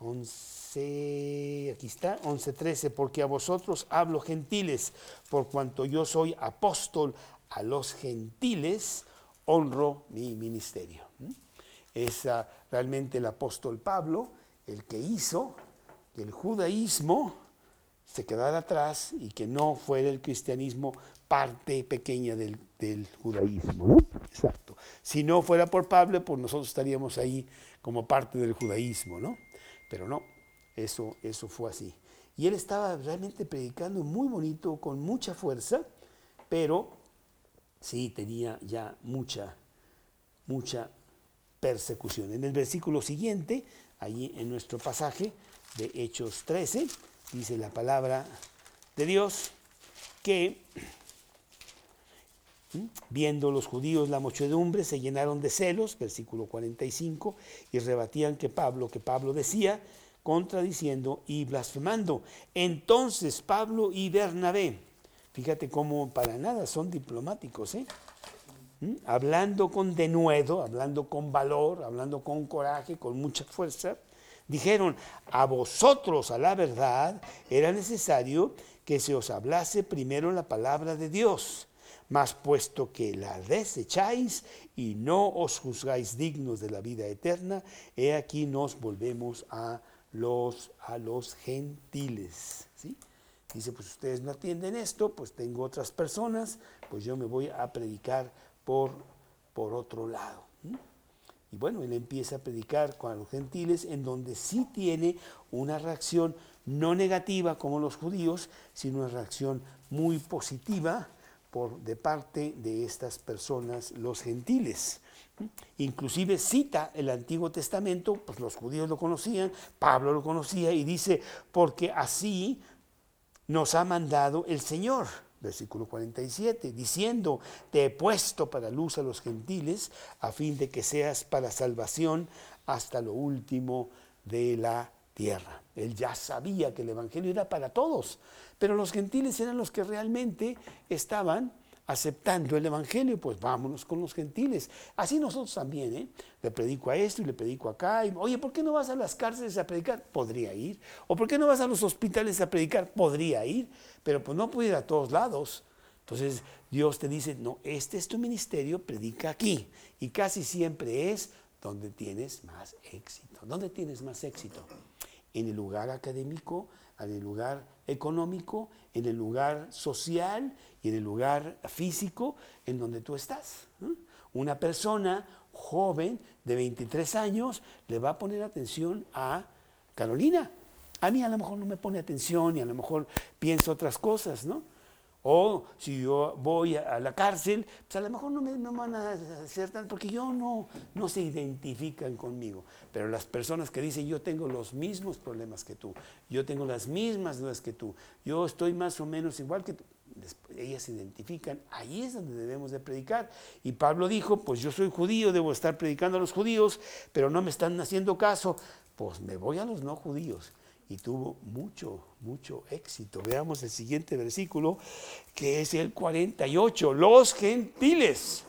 once, aquí está, once trece, porque a vosotros hablo gentiles, por cuanto yo soy apóstol a los gentiles, honro mi ministerio. ¿Mm? Es uh, realmente el apóstol Pablo el que hizo que el judaísmo se quedara atrás y que no fuera el cristianismo parte pequeña del, del judaísmo, ¿no? Exacto. Si no fuera por Pablo, pues nosotros estaríamos ahí como parte del judaísmo, ¿no? Pero no, eso, eso fue así. Y él estaba realmente predicando muy bonito, con mucha fuerza, pero sí tenía ya mucha, mucha persecución. En el versículo siguiente, allí en nuestro pasaje de Hechos trece, dice la palabra de Dios que viendo los judíos la muchedumbre se llenaron de celos, versículo cuarenta y cinco, y rebatían que Pablo, que Pablo decía, contradiciendo y blasfemando. Entonces Pablo y Bernabé, fíjate cómo para nada son diplomáticos, ¿eh? ¿Mm? Hablando con denuedo, hablando con valor, hablando con coraje, con mucha fuerza, dijeron, a vosotros a la verdad era necesario que se os hablase primero la palabra de Dios, mas puesto que la desecháis y no os juzgáis dignos de la vida eterna, he aquí nos volvemos a los, a los gentiles. ¿Sí? Dice, pues ustedes no atienden esto, pues tengo otras personas, pues yo me voy a predicar por, por otro lado. ¿Mm? Y bueno, él empieza a predicar con los gentiles, en donde sí tiene una reacción no negativa como los judíos, sino una reacción muy positiva por, de parte de estas personas, los gentiles. Inclusive cita el Antiguo Testamento, pues los judíos lo conocían, Pablo lo conocía, y dice, porque así nos ha mandado el Señor. Versículo cuarenta y siete, diciendo, te he puesto para luz a los gentiles, a fin de que seas para salvación hasta lo último de la tierra. Él ya sabía que el evangelio era para todos, pero los gentiles eran los que realmente estaban aceptando el evangelio, pues vámonos con los gentiles. Así nosotros también, ¿eh? Le predico a esto y le predico acá. Y, oye, ¿por qué no vas a las cárceles a predicar? Podría ir. ¿O por qué no vas a los hospitales a predicar? Podría ir. Pero pues no puede ir a todos lados. Entonces Dios te dice, no, este es tu ministerio, predica aquí. Y casi siempre es donde tienes más éxito. ¿Dónde tienes más éxito? En el lugar académico, en el lugar económico, en el lugar social y en el lugar físico en donde tú estás. ¿eh? Una persona joven de veintitrés años le va a poner atención a Carolina. A mí a lo mejor no me pone atención y a lo mejor pienso otras cosas, ¿no? O si yo voy a la cárcel, pues a lo mejor no me no van a hacer tanto, porque yo no, no se identifican conmigo. Pero las personas que dicen, yo tengo los mismos problemas que tú, yo tengo las mismas dudas que tú, yo estoy más o menos igual que tú, después, ellas se identifican, ahí es donde debemos de predicar. Y Pablo dijo, pues yo soy judío, debo estar predicando a los judíos, pero no me están haciendo caso, pues me voy a los no judíos. Y tuvo mucho, mucho éxito. Veamos el siguiente versículo, que es el cuarenta y ocho. Los gentiles,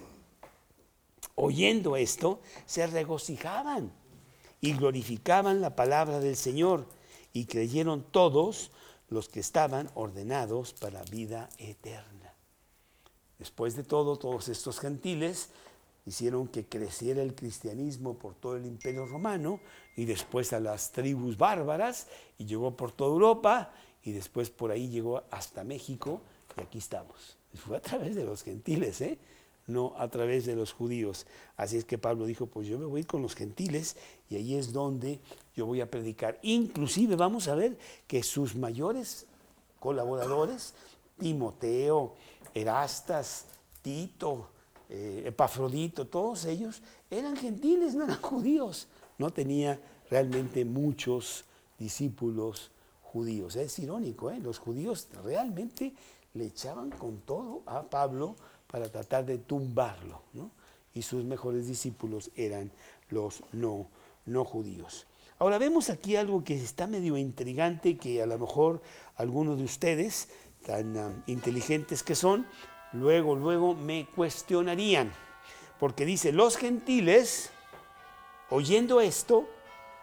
oyendo esto, se regocijaban y glorificaban la palabra del Señor, y creyeron todos los que estaban ordenados para vida eterna. Después de todo, todos estos gentiles hicieron que creciera el cristianismo por todo el Imperio Romano, y después a las tribus bárbaras, y llegó por toda Europa, y después por ahí llegó hasta México, y aquí estamos. Fue a través de los gentiles, ¿eh? No a través de los judíos. Así es que Pablo dijo, pues yo me voy con los gentiles, y ahí es donde yo voy a predicar. Inclusive vamos a ver que sus mayores colaboradores, Timoteo, Erastas, Tito, Eh, Epafrodito, todos ellos eran gentiles, no eran judíos. No tenía realmente muchos discípulos judíos. Es irónico, ¿eh? Los judíos realmente le echaban con todo a Pablo para tratar de tumbarlo, ¿no? Y sus mejores discípulos eran los no, no judíos. Ahora vemos aquí algo que está medio intrigante, que a lo mejor algunos de ustedes, tan um, inteligentes que son, luego, luego me cuestionarían, porque dice, los gentiles, oyendo esto,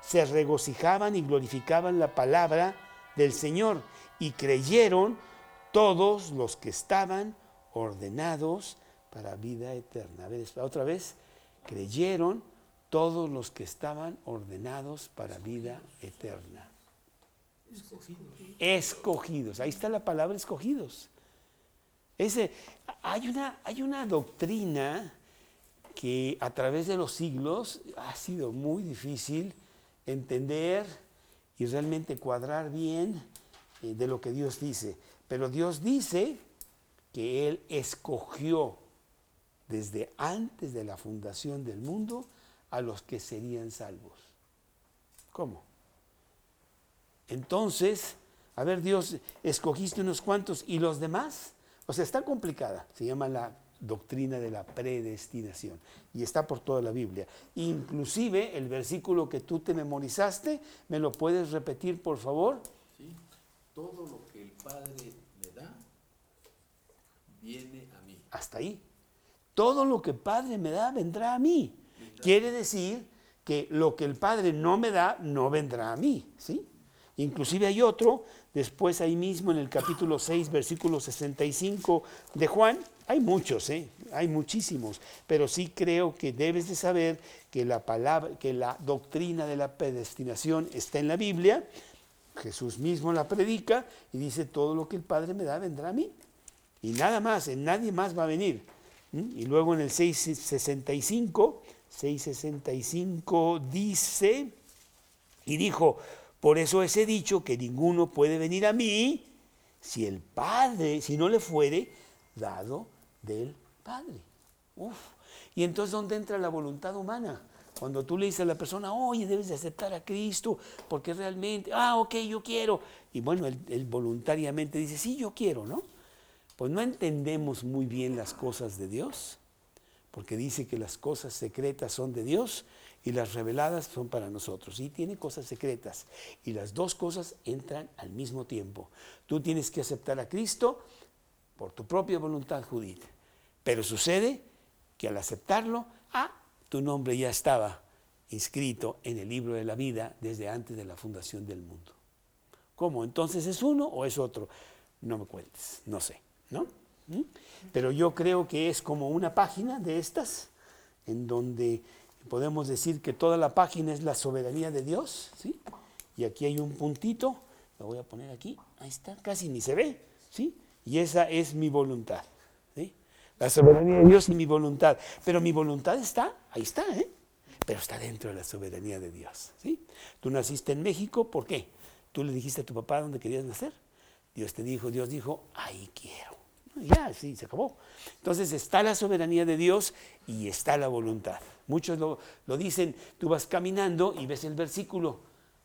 se regocijaban y glorificaban la palabra del Señor, y creyeron todos los que estaban ordenados para vida eterna. A ver, otra vez, creyeron todos los que estaban ordenados para vida eterna. Escogidos. Escogidos, ahí está la palabra escogidos. Ese, hay, una, hay una doctrina que a través de los siglos ha sido muy difícil entender y realmente cuadrar bien eh, de lo que Dios dice. Pero Dios dice que Él escogió desde antes de la fundación del mundo a los que serían salvos. ¿Cómo? Entonces, a ver, Dios, escogiste unos cuantos y los demás. O sea, está complicada. Se llama la doctrina de la predestinación y está por toda la Biblia. Inclusive el versículo que tú te memorizaste, ¿me lo puedes repetir, por favor? Sí, todo lo que el Padre me da viene a mí. Hasta ahí. Todo lo que el Padre me da vendrá a mí. Vendrá. Quiere decir que lo que el Padre no me da no vendrá a mí, ¿sí? Inclusive hay otro, después ahí mismo en el capítulo seis, versículo sesenta y cinco de Juan, hay muchos, ¿eh? Hay muchísimos, pero sí creo que debes de saber que la palabra, que la doctrina de la predestinación está en la Biblia. Jesús mismo la predica y dice, todo lo que el Padre me da vendrá a mí. Y nada más, en nadie más va a venir. ¿Mm? Y luego en el seis sesenta y cinco, seis sesenta y cinco dice, y dijo, por eso os he dicho que ninguno puede venir a mí si el Padre, si no le fuere dado del Padre. Uf. Y entonces, ¿dónde entra la voluntad humana? Cuando tú le dices a la persona, oye, debes de aceptar a Cristo, porque realmente, ah, ok, yo quiero. Y bueno, él, él voluntariamente dice, sí, yo quiero, ¿no? Pues no entendemos muy bien las cosas de Dios, porque dice que las cosas secretas son de Dios y las reveladas son para nosotros. Y tiene cosas secretas. Y las dos cosas entran al mismo tiempo. Tú tienes que aceptar a Cristo por tu propia voluntad, Judith. Pero sucede que al aceptarlo, ah, tu nombre ya estaba inscrito en el libro de la vida desde antes de la fundación del mundo. ¿Cómo? ¿Entonces es uno o es otro? No me cuentes, no sé, ¿no? ¿Mm? Pero yo creo que es como una página de estas, en donde podemos decir que toda la página es la soberanía de Dios, ¿sí? Y aquí hay un puntito, lo voy a poner aquí, ahí está, casi ni se ve, ¿sí? Y esa es mi voluntad, ¿sí? La soberanía de Dios y mi voluntad. Pero mi voluntad está, ahí está, ¿eh? Pero está dentro de la soberanía de Dios, ¿sí? Tú naciste en México, ¿por qué? Tú le dijiste a tu papá dónde querías nacer. Dios te dijo, Dios dijo, ahí quiero. Ya, sí, se acabó. Entonces está la soberanía de Dios y está la voluntad. Muchos lo, lo dicen, tú vas caminando y ves el versículo,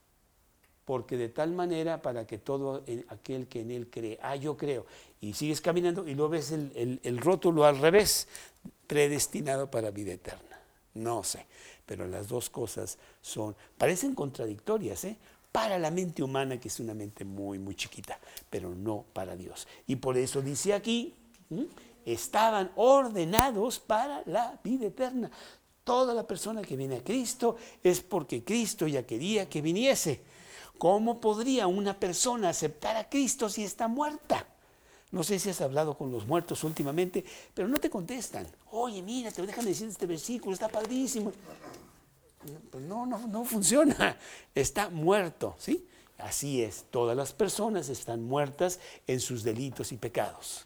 porque de tal manera para que todo aquel que en él cree, ah, yo creo, y sigues caminando y luego ves el, el, el rótulo al revés, predestinado para vida eterna. No sé, pero las dos cosas son, parecen contradictorias, ¿eh? Para la mente humana, que es una mente muy, muy chiquita, pero no para Dios. Y por eso dice aquí, ¿sí? Estaban ordenados para la vida eterna. Toda la persona que viene a Cristo es porque Cristo ya quería que viniese. ¿Cómo podría una persona aceptar a Cristo si está muerta? No sé si has hablado con los muertos últimamente, pero no te contestan. Oye, mira, te dejan decir este versículo, está padrísimo. Pues no, no, no funciona, está muerto, ¿sí? Así es, todas las personas están muertas en sus delitos y pecados.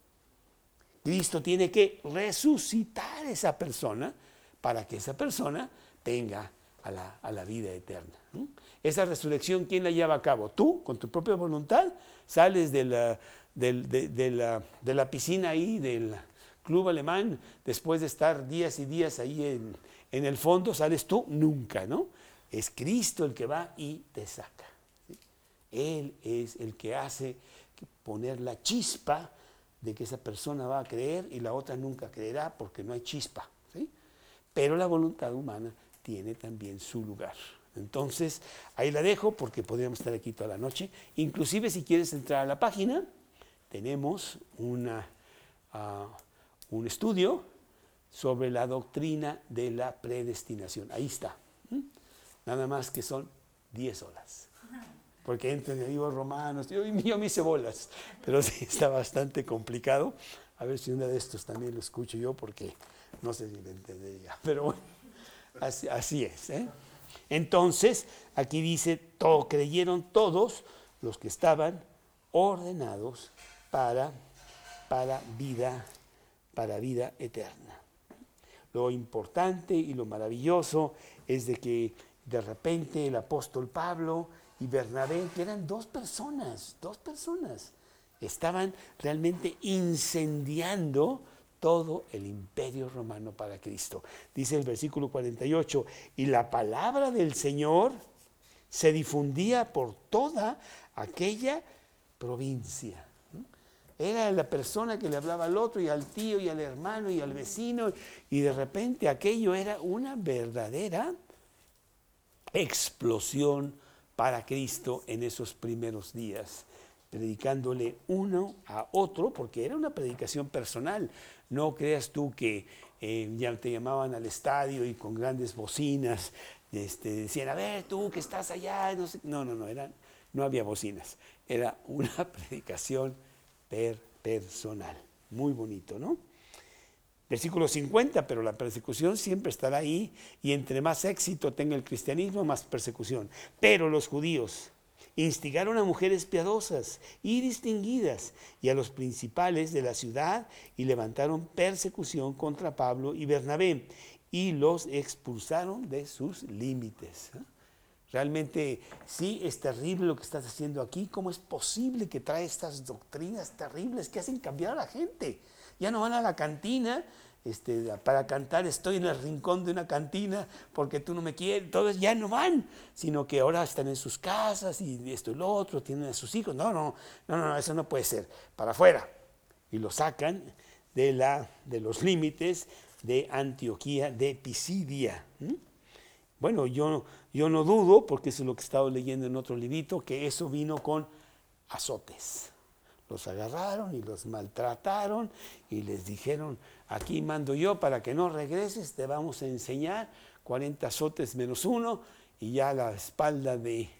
Cristo tiene que resucitar a esa persona para que esa persona venga a la, a la vida eterna. ¿Mm? Esa resurrección, ¿quién la lleva a cabo? Tú, con tu propia voluntad, sales de la, de, de, de la, de la piscina ahí, del club alemán, después de estar días y días ahí en... En el fondo sales tú, nunca, ¿no? Es Cristo el que va y te saca, ¿sí? Él es el que hace poner la chispa de que esa persona va a creer y la otra nunca creerá porque no hay chispa, ¿sí? Pero la voluntad humana tiene también su lugar. Entonces, ahí la dejo porque podríamos estar aquí toda la noche. Inclusive si quieres entrar a la página, tenemos una, uh, un estudio sobre la doctrina de la predestinación. Ahí está. ¿Mm? nada más que son diez horas. Porque entran en el libro de Romanos, yo, yo me hice bolas, pero sí está bastante complicado. A ver si uno de estos también lo escucho yo, porque no sé si lo entendería. Pero bueno, así, así es, ¿eh? Entonces, aquí dice, todo, creyeron todos los que estaban ordenados para, para, vida, para vida eterna. Lo importante y lo maravilloso es de que de repente el apóstol Pablo y Bernabé, que eran dos personas, dos personas, estaban realmente incendiando todo el imperio romano para Cristo. Dice el versículo cuarenta y ocho, y la palabra del Señor se difundía por toda aquella provincia. Era la persona que le hablaba al otro y al tío y al hermano y al vecino, y de repente aquello era una verdadera explosión para Cristo en esos primeros días, predicándole uno a otro, porque era una predicación personal. No creas tú que eh, ya te llamaban al estadio y con grandes bocinas este, decían, a ver, tú que estás allá, no sé. No, no, no, eran, no había bocinas, era una predicación per personal. Muy bonito, ¿no? Versículo cincuenta, pero la persecución siempre estará ahí, y entre más éxito tenga el cristianismo, más persecución. Pero los judíos instigaron a mujeres piadosas y distinguidas y a los principales de la ciudad, y levantaron persecución contra Pablo y Bernabé, y los expulsaron de sus límites. Realmente sí es terrible lo que estás haciendo aquí. ¿Cómo es posible que trae estas doctrinas terribles que hacen cambiar a la gente? Ya no van a la cantina este, para cantar estoy en el rincón de una cantina porque tú no me quieres. Todos ya no van, sino que ahora están en sus casas y esto y lo otro, tienen a sus hijos. No, no, no, no, eso no puede ser. Para afuera. Y lo sacan de, la, de los límites de Antioquía de Pisidia. ¿Mm? Bueno, yo, yo no dudo, porque eso es lo que he estado leyendo en otro librito, que eso vino con azotes. Los agarraron y los maltrataron y les dijeron, aquí mando yo, para que no regreses, te vamos a enseñar cuarenta azotes menos uno, y ya la espalda de,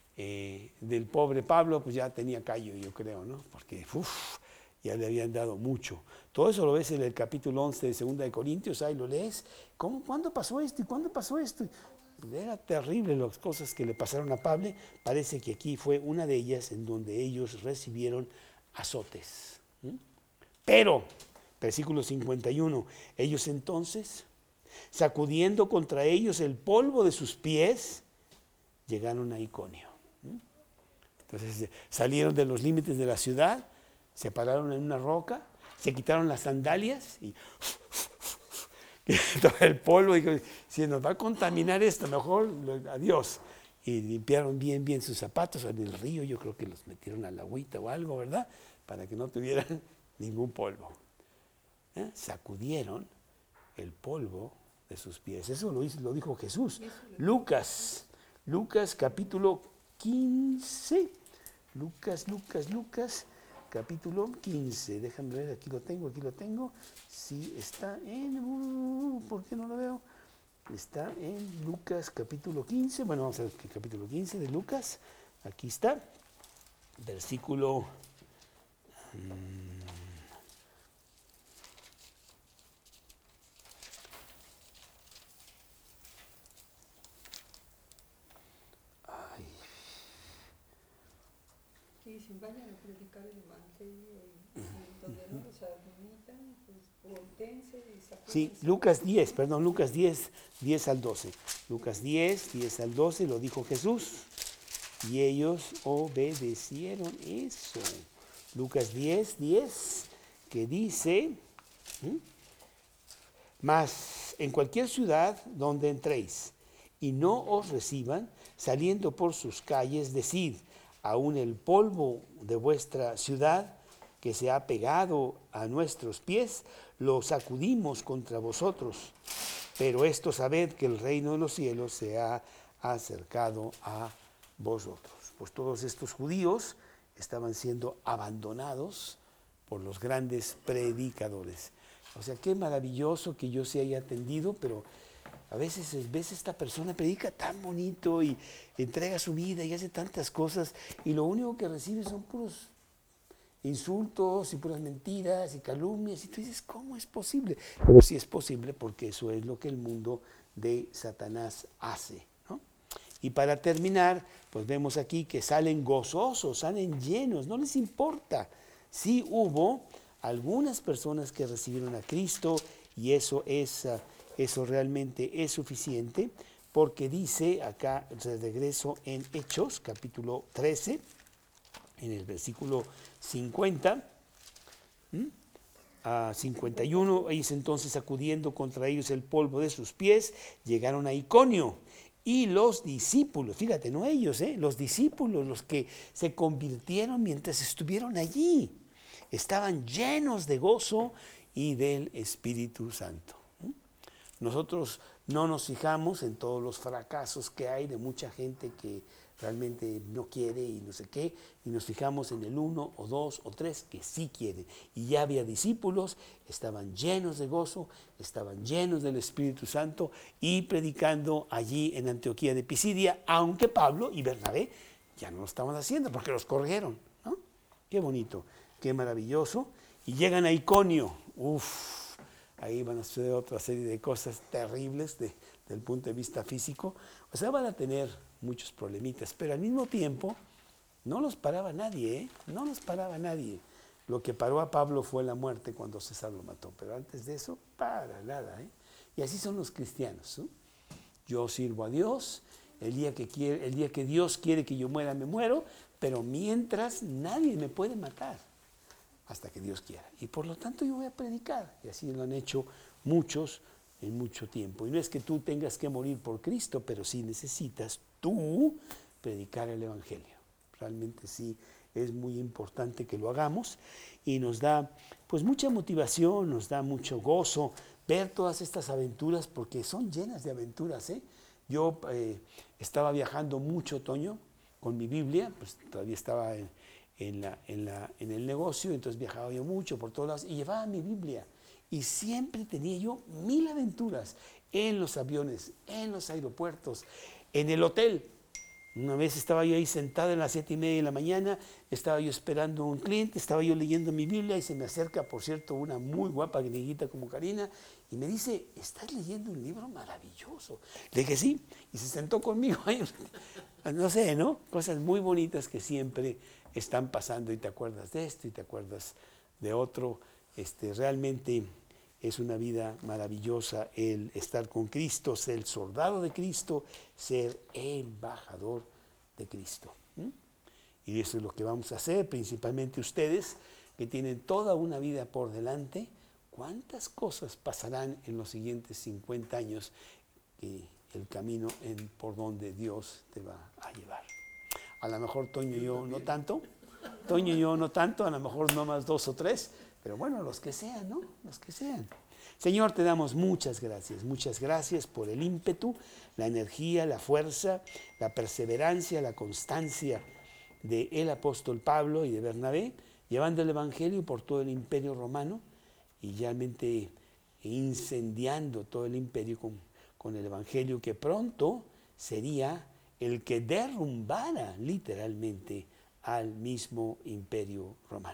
eh, del pobre Pablo pues ya tenía callo, yo creo, ¿no? Porque uf, ya le habían dado mucho. Todo eso lo ves en el capítulo once de Segunda de Corintios, ahí lo lees. ¿Cómo, ¿Cuándo pasó esto? ¿Y cuándo pasó esto? Era terrible las cosas que le pasaron a Pablo. Parece que aquí fue una de ellas en donde ellos recibieron azotes. ¿Mm? Pero, versículo cincuenta y uno, ellos entonces, sacudiendo contra ellos el polvo de sus pies, llegaron a Iconio. ¿Mm? Entonces salieron de los límites de la ciudad, se pararon en una roca, se quitaron las sandalias y todo el polvo, y si nos va a contaminar esto, mejor adiós. Y limpiaron bien, bien sus zapatos en el río, yo creo que los metieron a la agüita o algo, ¿verdad? Para que no tuvieran ningún polvo. ¿Eh? Sacudieron el polvo de sus pies. Eso lo, lo dijo Jesús. Lucas, Lucas capítulo quince. Lucas, Lucas, Lucas, capítulo quince. Déjame ver, aquí lo tengo, aquí lo tengo. Sí, está en... Uh, ¿por qué no lo veo? Está en Lucas capítulo quince. Bueno, vamos a ver el capítulo quince de Lucas. Aquí está. Versículo... Mmm, ay. Y dicen, vayan a predicar el evangelio y, y donde no los admitan, pues voltense y sacúdense. Sí, Lucas diez, perdón, Lucas diez, diez al doce. Lucas diez, diez al doce, lo dijo Jesús. Y ellos obedecieron eso. Lucas diez, diez, que dice, ¿sí? Mas en cualquier ciudad donde entréis y no os reciban, saliendo por sus calles, decid, aún el polvo de vuestra ciudad que se ha pegado a nuestros pies, lo sacudimos contra vosotros. Pero esto sabed que el reino de los cielos se ha acercado a vosotros. Pues todos estos judíos estaban siendo abandonados por los grandes predicadores. O sea, qué maravilloso que yo se haya atendido, pero A veces ves a esta persona, predica tan bonito y entrega su vida y hace tantas cosas y lo único que recibe son puros insultos y puras mentiras y calumnias y tú dices, ¿cómo es posible? Pero sí es posible porque eso es lo que el mundo de Satanás hace, ¿no? Y para terminar, pues vemos aquí que salen gozosos, salen llenos, no les importa. Sí hubo algunas personas que recibieron a Cristo y eso es... Uh, Eso realmente es suficiente porque dice acá, de regreso en Hechos, capítulo trece, en el versículo cincuenta, ¿m? a cincuenta y uno, ellos entonces sacudiendo contra ellos el polvo de sus pies, llegaron a Iconio. Y los discípulos, fíjate, no ellos, ¿eh? los discípulos, los que se convirtieron mientras estuvieron allí, estaban llenos de gozo y del Espíritu Santo. Nosotros no nos fijamos en todos los fracasos que hay de mucha gente que realmente no quiere y no sé qué, y nos fijamos en el uno o dos o tres que sí quieren. Y ya había discípulos, estaban llenos de gozo, estaban llenos del Espíritu Santo y predicando allí en Antioquía de Pisidia, aunque Pablo y Bernabé ya no lo estaban haciendo porque los corrieron, ¿no? Qué bonito, qué maravilloso. Y llegan a Iconio, uff. Ahí van a suceder otra serie de cosas terribles de, del punto de vista físico. O sea, van a tener muchos problemitas, pero al mismo tiempo no los paraba nadie, ¿eh? No los paraba nadie. Lo que paró a Pablo fue la muerte cuando César lo mató, pero antes de eso, para nada, ¿eh? Y así son los cristianos, ¿no? Yo sirvo a Dios, el día que quiere, el día que Dios quiere que yo muera, me muero, pero mientras nadie me puede matar. Hasta que Dios quiera. Y por lo tanto yo voy a predicar. Y así lo han hecho muchos en mucho tiempo. Y no es que tú tengas que morir por Cristo, pero sí necesitas tú predicar el Evangelio. Realmente sí es muy importante que lo hagamos y nos da pues mucha motivación, nos da mucho gozo ver todas estas aventuras porque son llenas de aventuras, ¿eh? Yo eh, estaba viajando mucho, Toño, con mi Biblia, pues todavía estaba en En, la, en, la, en el negocio, entonces viajaba yo mucho por todos lados y llevaba mi Biblia y siempre tenía yo mil aventuras en los aviones, en los aeropuertos, en el hotel. Una vez estaba yo ahí sentado a las siete y media de la mañana, estaba yo esperando a un cliente, estaba yo leyendo mi Biblia y se me acerca, por cierto, una muy guapa grieguita como Karina y me dice, ¿estás leyendo un libro maravilloso? Le dije, sí, y se sentó conmigo ahí, no sé, ¿no? Cosas muy bonitas que siempre están pasando y te acuerdas de esto y te acuerdas de otro. Este, realmente es una vida maravillosa el estar con Cristo, ser el soldado de Cristo, ser embajador de Cristo. ¿Mm? Y eso es lo que vamos a hacer, principalmente ustedes que tienen toda una vida por delante. ¿Cuántas cosas pasarán en los siguientes cincuenta años que el camino en, por donde Dios te va a llevar? A lo mejor Toño y yo no tanto, Toño y yo no tanto, a lo mejor no más dos o tres, pero bueno, los que sean, ¿no? Los que sean. Señor, te damos muchas gracias, muchas gracias por el ímpetu, la energía, la fuerza, la perseverancia, la constancia del apóstol Pablo y de Bernabé, llevando el Evangelio por todo el imperio romano y realmente incendiando todo el imperio con, con el Evangelio que pronto sería el que derrumbara literalmente al mismo imperio romano.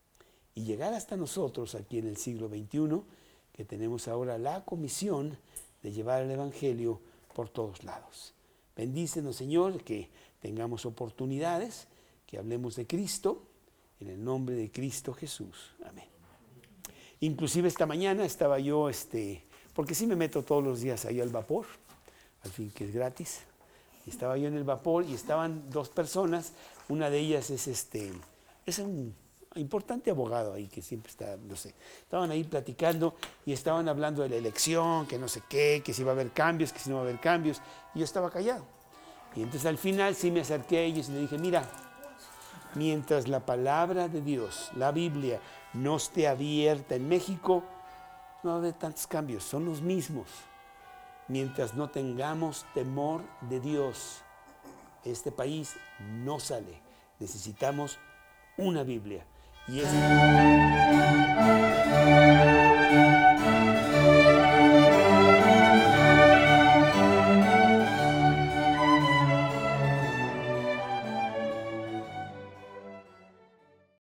Y llegar hasta nosotros aquí en el siglo veintiuno, que tenemos ahora la comisión de llevar el Evangelio por todos lados. Bendícenos, Señor, que tengamos oportunidades, que hablemos de Cristo, en el nombre de Cristo Jesús. Amén. Inclusive esta mañana estaba yo, este, porque sí me meto todos los días ahí al vapor, al fin que es gratis. Estaba yo en el vapor y estaban dos personas, una de ellas es este, es un importante abogado ahí que siempre está, no sé, estaban ahí platicando y estaban hablando de la elección, que no sé qué, que si va a haber cambios, que si no va a haber cambios, y yo estaba callado. Y entonces al final sí me acerqué a ellos y le dije, mira, mientras la palabra de Dios, la Biblia, no esté abierta en México, no va a haber tantos cambios, son los mismos. Mientras no tengamos temor de Dios, este país no sale. Necesitamos una Biblia. Y es